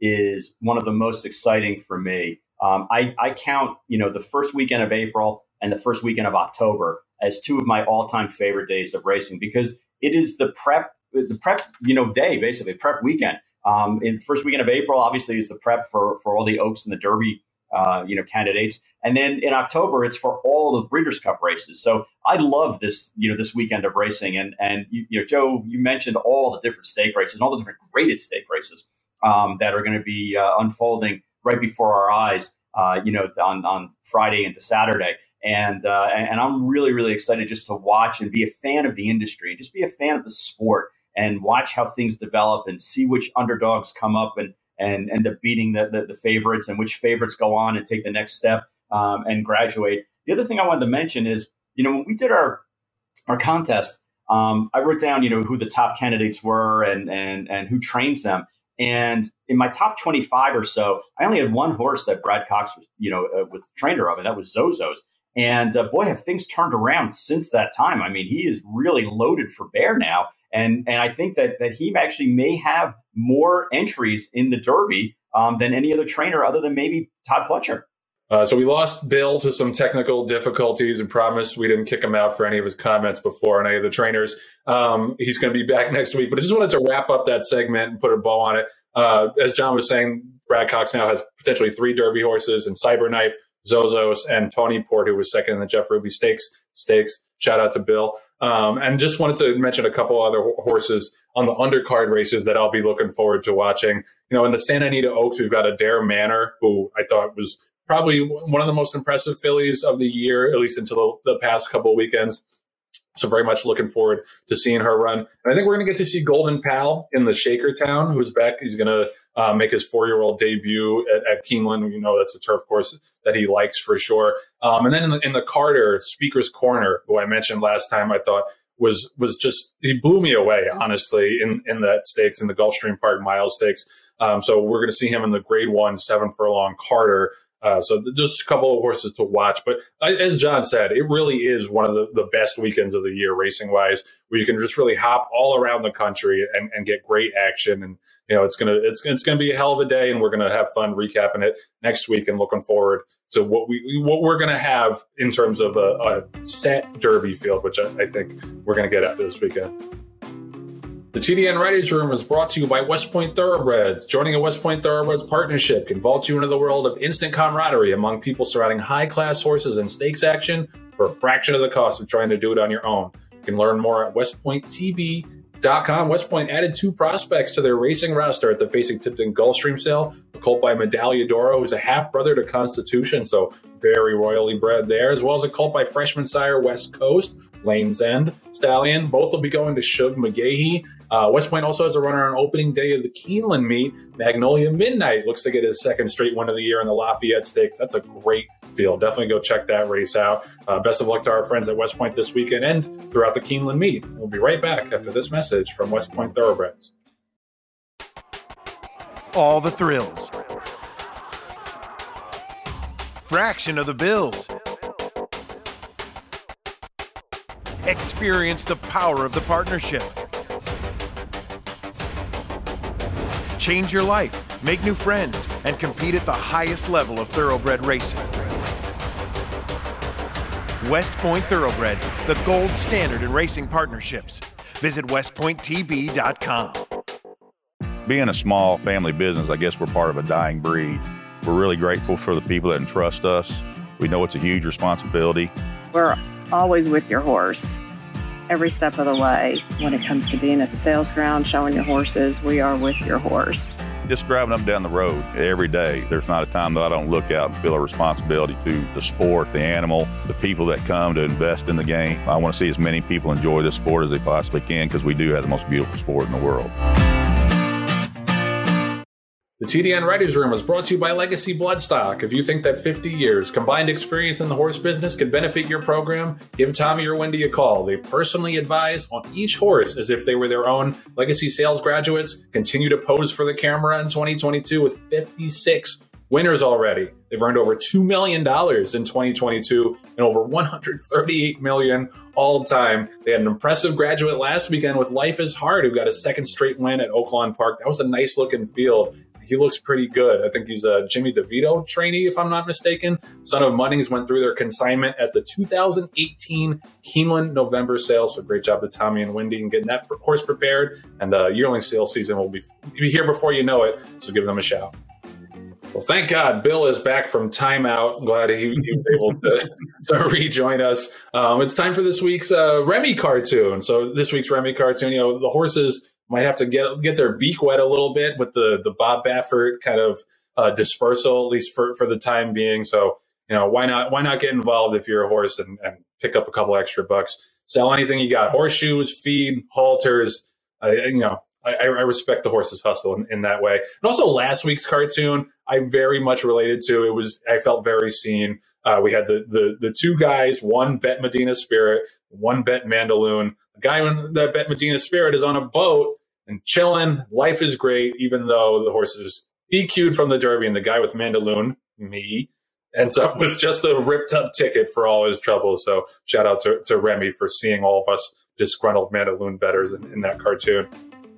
is one of the most exciting for me. Um, I, I count, you know, the first weekend of April and the first weekend of October as two of my all-time favorite days of racing, because it is the prep, the prep, you know, day, basically prep weekend. Um, in the first weekend of April, obviously, is the prep for, for all the Oaks and the Derby, uh, you know, candidates. And then in October, it's for all the Breeders' Cup races. So I love this, you know, this weekend of racing. And, and you, you know, Joe, you mentioned all the different stake races and all the different graded stake races um, that are going to be uh, unfolding right before our eyes, uh, you know, on, on Friday into Saturday. And, uh, and I'm really, really excited just to watch and be a fan of the industry and just be a fan of the sport, and watch how things develop and see which underdogs come up and, and end up beating the, the, the favorites, and which favorites go on and take the next step um, and graduate. The other thing I wanted to mention is, you know, when we did our our contest, um, I wrote down, you know, who the top candidates were and and and who trains them. And in my top twenty-five or so, I only had one horse that Brad Cox was, you know, uh, was the trainer of, and that was Zozo's. And uh, boy, have things turned around since that time. I mean, he is really loaded for bear now. And and I think that that he actually may have more entries in the Derby um, than any other trainer other than maybe Todd Pletcher. Uh, so we lost Bill to some technical difficulties and promised we didn't kick him out for any of his comments before on any of the trainers. Um, he's going to be back next week. But I just wanted to wrap up that segment and put a bow on it. Uh, as John was saying, Brad Cox now has potentially three Derby horses in Cyberknife, Zozo's, and Tony Port, who was second in the Jeff Ruby Stakes. Stakes. Shout out to Bill. Um, and just wanted to mention a couple other horses on the undercard races that I'll be looking forward to watching. You know, in the Santa Anita Oaks, we've got Adair Manor, who I thought was probably one of the most impressive fillies of the year, at least until the, the past couple of weekends. So very much looking forward to seeing her run. And I think we're going to get to see Golden Pal in the Shakertown, who's back. He's going to uh, make his four-year-old debut at, at Keeneland. You know, that's a turf course that he likes for sure. Um, and then in the, in the Carter, Speaker's Corner, who I mentioned last time, I thought was was just, he blew me away, honestly, in, in that stakes, in the Gulfstream Park Mile Stakes. Um, so we're going to see him in the grade one, seven furlong Carter. Uh, so just a couple of horses to watch. But as John said, it really is one of the, the best weekends of the year racing-wise, where you can just really hop all around the country and, and get great action. And, you know, it's going to it's, it's gonna be a hell of a day, and we're going to have fun recapping it next week and looking forward to what, we, what we're going to have in terms of a, a set Derby field, which I, I think we're going to get after this weekend. The T D N Writers Room is brought to you by West Point Thoroughbreds. Joining a West Point Thoroughbreds partnership can vault you into the world of instant camaraderie among people surrounding high-class horses and stakes action for a fraction of the cost of trying to do it on your own. You can learn more at west point t b dot com. West Point added two prospects to their racing roster at the Facing Tipton Gulfstream sale. A colt by Medaglia d'Oro, who's a half-brother to Constitution, so very royally bred there, as well as a colt by freshman sire West Coast, Lane's End stallion. Both will be going to Shug McGahee. Uh, West Point also has a runner on opening day of the Keeneland meet. Magnolia Midnight looks to get his second straight win of the year in the Lafayette Stakes. That's a great field. Definitely go check that race out. Uh, best of luck to our friends at West Point this weekend and throughout the Keeneland meet. We'll be right back after this message from West Point Thoroughbreds. All the thrills. Fraction of the bills. Experience the power of the partnership. Change your life, make new friends, and compete at the highest level of thoroughbred racing. West Point Thoroughbreds, the gold standard in racing partnerships. Visit west point t b dot com. Being a small family business, I guess we're part of a dying breed. We're really grateful for the people that entrust us. We know it's a huge responsibility. We're always with your horse every step of the way. When it comes to being at the sales ground, showing your horses, we are with your horse. Just driving up and down the road every day, there's not a time that I don't look out and feel a responsibility to the sport, the animal, the people that come to invest in the game. I want to see as many people enjoy this sport as they possibly can, because we do have the most beautiful sport in the world. The T D N Writers Room is brought to you by Legacy Bloodstock. If you think that fifty years combined experience in the horse business could benefit your program, give Tommy or Wendy a call. They personally advise on each horse as if they were their own. Legacy sales graduates continue to pose for the camera in twenty twenty-two with fifty-six winners already. They've earned over two million dollars in twenty twenty-two and over one hundred thirty-eight million dollars all time. They had an impressive graduate last weekend with Life is Hard, who got a second straight win at Oaklawn Park. That was a nice looking field. He looks pretty good. I think he's a Jimmy DeVito trainee, if I'm not mistaken. Son of Munnings went through their consignment at the two thousand eighteen Keeneland November sale. So great job to Tommy and Wendy in getting that horse prepared. And the uh, yearling sale season will be, be here before you know it. So give them a shout. Well, thank God Bill is back from timeout. I'm glad he, he was able to, to rejoin us. Um, it's time for this week's uh, Remy cartoon. So this week's Remy cartoon, you know, the horses might have to get get their beak wet a little bit with the the Bob Baffert kind of uh, dispersal, at least for, for the time being. So, you know, why not why not get involved if you're a horse and, and pick up a couple extra bucks? Sell anything you got: horseshoes, feed, halters. Uh, you know, I, I respect the horse's hustle in, in that way. And also last week's cartoon, I very much related to. It was, I felt very seen. Uh, we had the, the the two guys, one bet Medina Spirit, one bet Mandaloun. The guy that bet Medina Spirit is on a boat and chilling. Life is great, even though the horse is D Q'd from the Derby, and the guy with Mandaloun, me, ends up with just a ripped up ticket for all his trouble. So shout out to, to Remy for seeing all of us disgruntled Mandaloun bettors in, in that cartoon.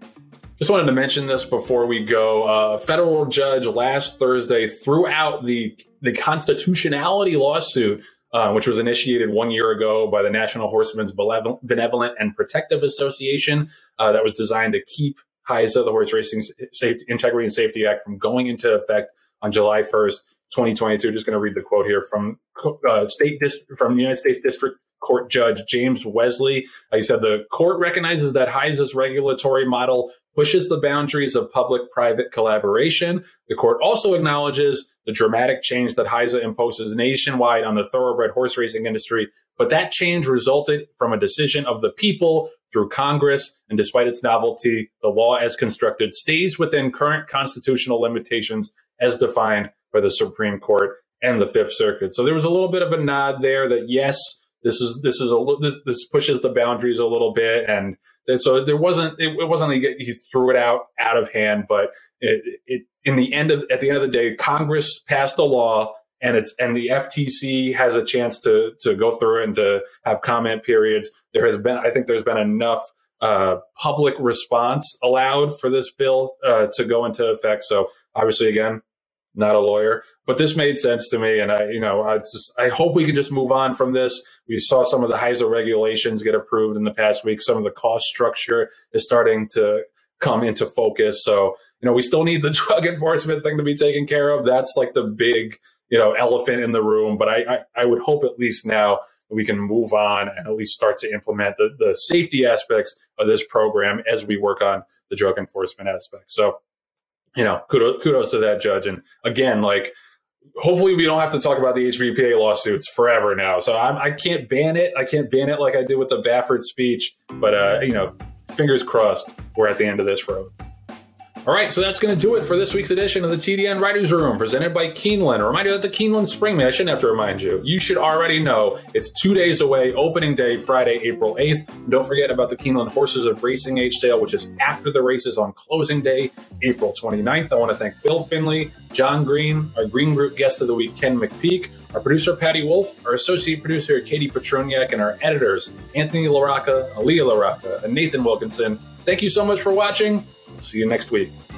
Just wanted to mention this before we go. Uh, a federal judge last Thursday threw out the, the constitutionality lawsuit, uh, which was initiated one year ago by the National Horsemen's Benevolent and Protective Association, uh, that was designed to keep HISA, the Horse Racing Safety, Integrity and Safety Act, from going into effect on July first, twenty twenty-two. Just going to read the quote here from uh, state Dist- from the United States District Court Judge James Wesley. He said the court recognizes that HISA's regulatory model pushes the boundaries of public-private collaboration. The court also acknowledges the dramatic change that HISA imposes nationwide on the thoroughbred horse racing industry, but that change resulted from a decision of the people through Congress, and despite its novelty, the law as constructed stays within current constitutional limitations as defined by the Supreme Court and the Fifth Circuit. So there was a little bit of a nod there that, yes, This is this is a this this pushes the boundaries a little bit, and, and so there wasn't it, it wasn't like he threw it out out of hand, but it, it in the end of at the end of the day, Congress passed a law, and it's and the F T C has a chance to to go through it and to have comment periods. There has been I think there's been enough uh, public response allowed for this bill uh, to go into effect. So obviously, again, not a lawyer, but this made sense to me. And I, you know, I just, I hope we can just move on from this. We saw some of the HISA regulations get approved in the past week. Some of the cost structure is starting to come into focus. So, you know, we still need the drug enforcement thing to be taken care of. That's like the big, you know, elephant in the room. But I, I, I would hope at least now we can move on and at least start to implement the, the safety aspects of this program as we work on the drug enforcement aspect. So, you know, kudos, kudos to that judge. And again, like, hopefully we don't have to talk about the H B P A lawsuits forever now. So I'm, I can't ban it. I can't ban it like I did with the Baffert speech. But, uh, you know, fingers crossed we're at the end of this road. All right, so that's going to do it for this week's edition of the T D N Writers Room, presented by Keeneland. A reminder that the Keeneland Spring Meet, I shouldn't have to remind you, you should already know it's two days away, opening day, Friday, April eighth. And don't forget about the Keeneland Horses of Racing Age sale, which is after the races on closing day, April twenty-ninth. I want to thank Bill Finley, John Green, our Green Group guest of the week, Ken McPeak, our producer, Patty Wolf, our associate producer, Katie Petroniak, and our editors, Anthony LaRocca, Aaliyah LaRocca, and Nathan Wilkinson. Thank you so much for watching. See you next week.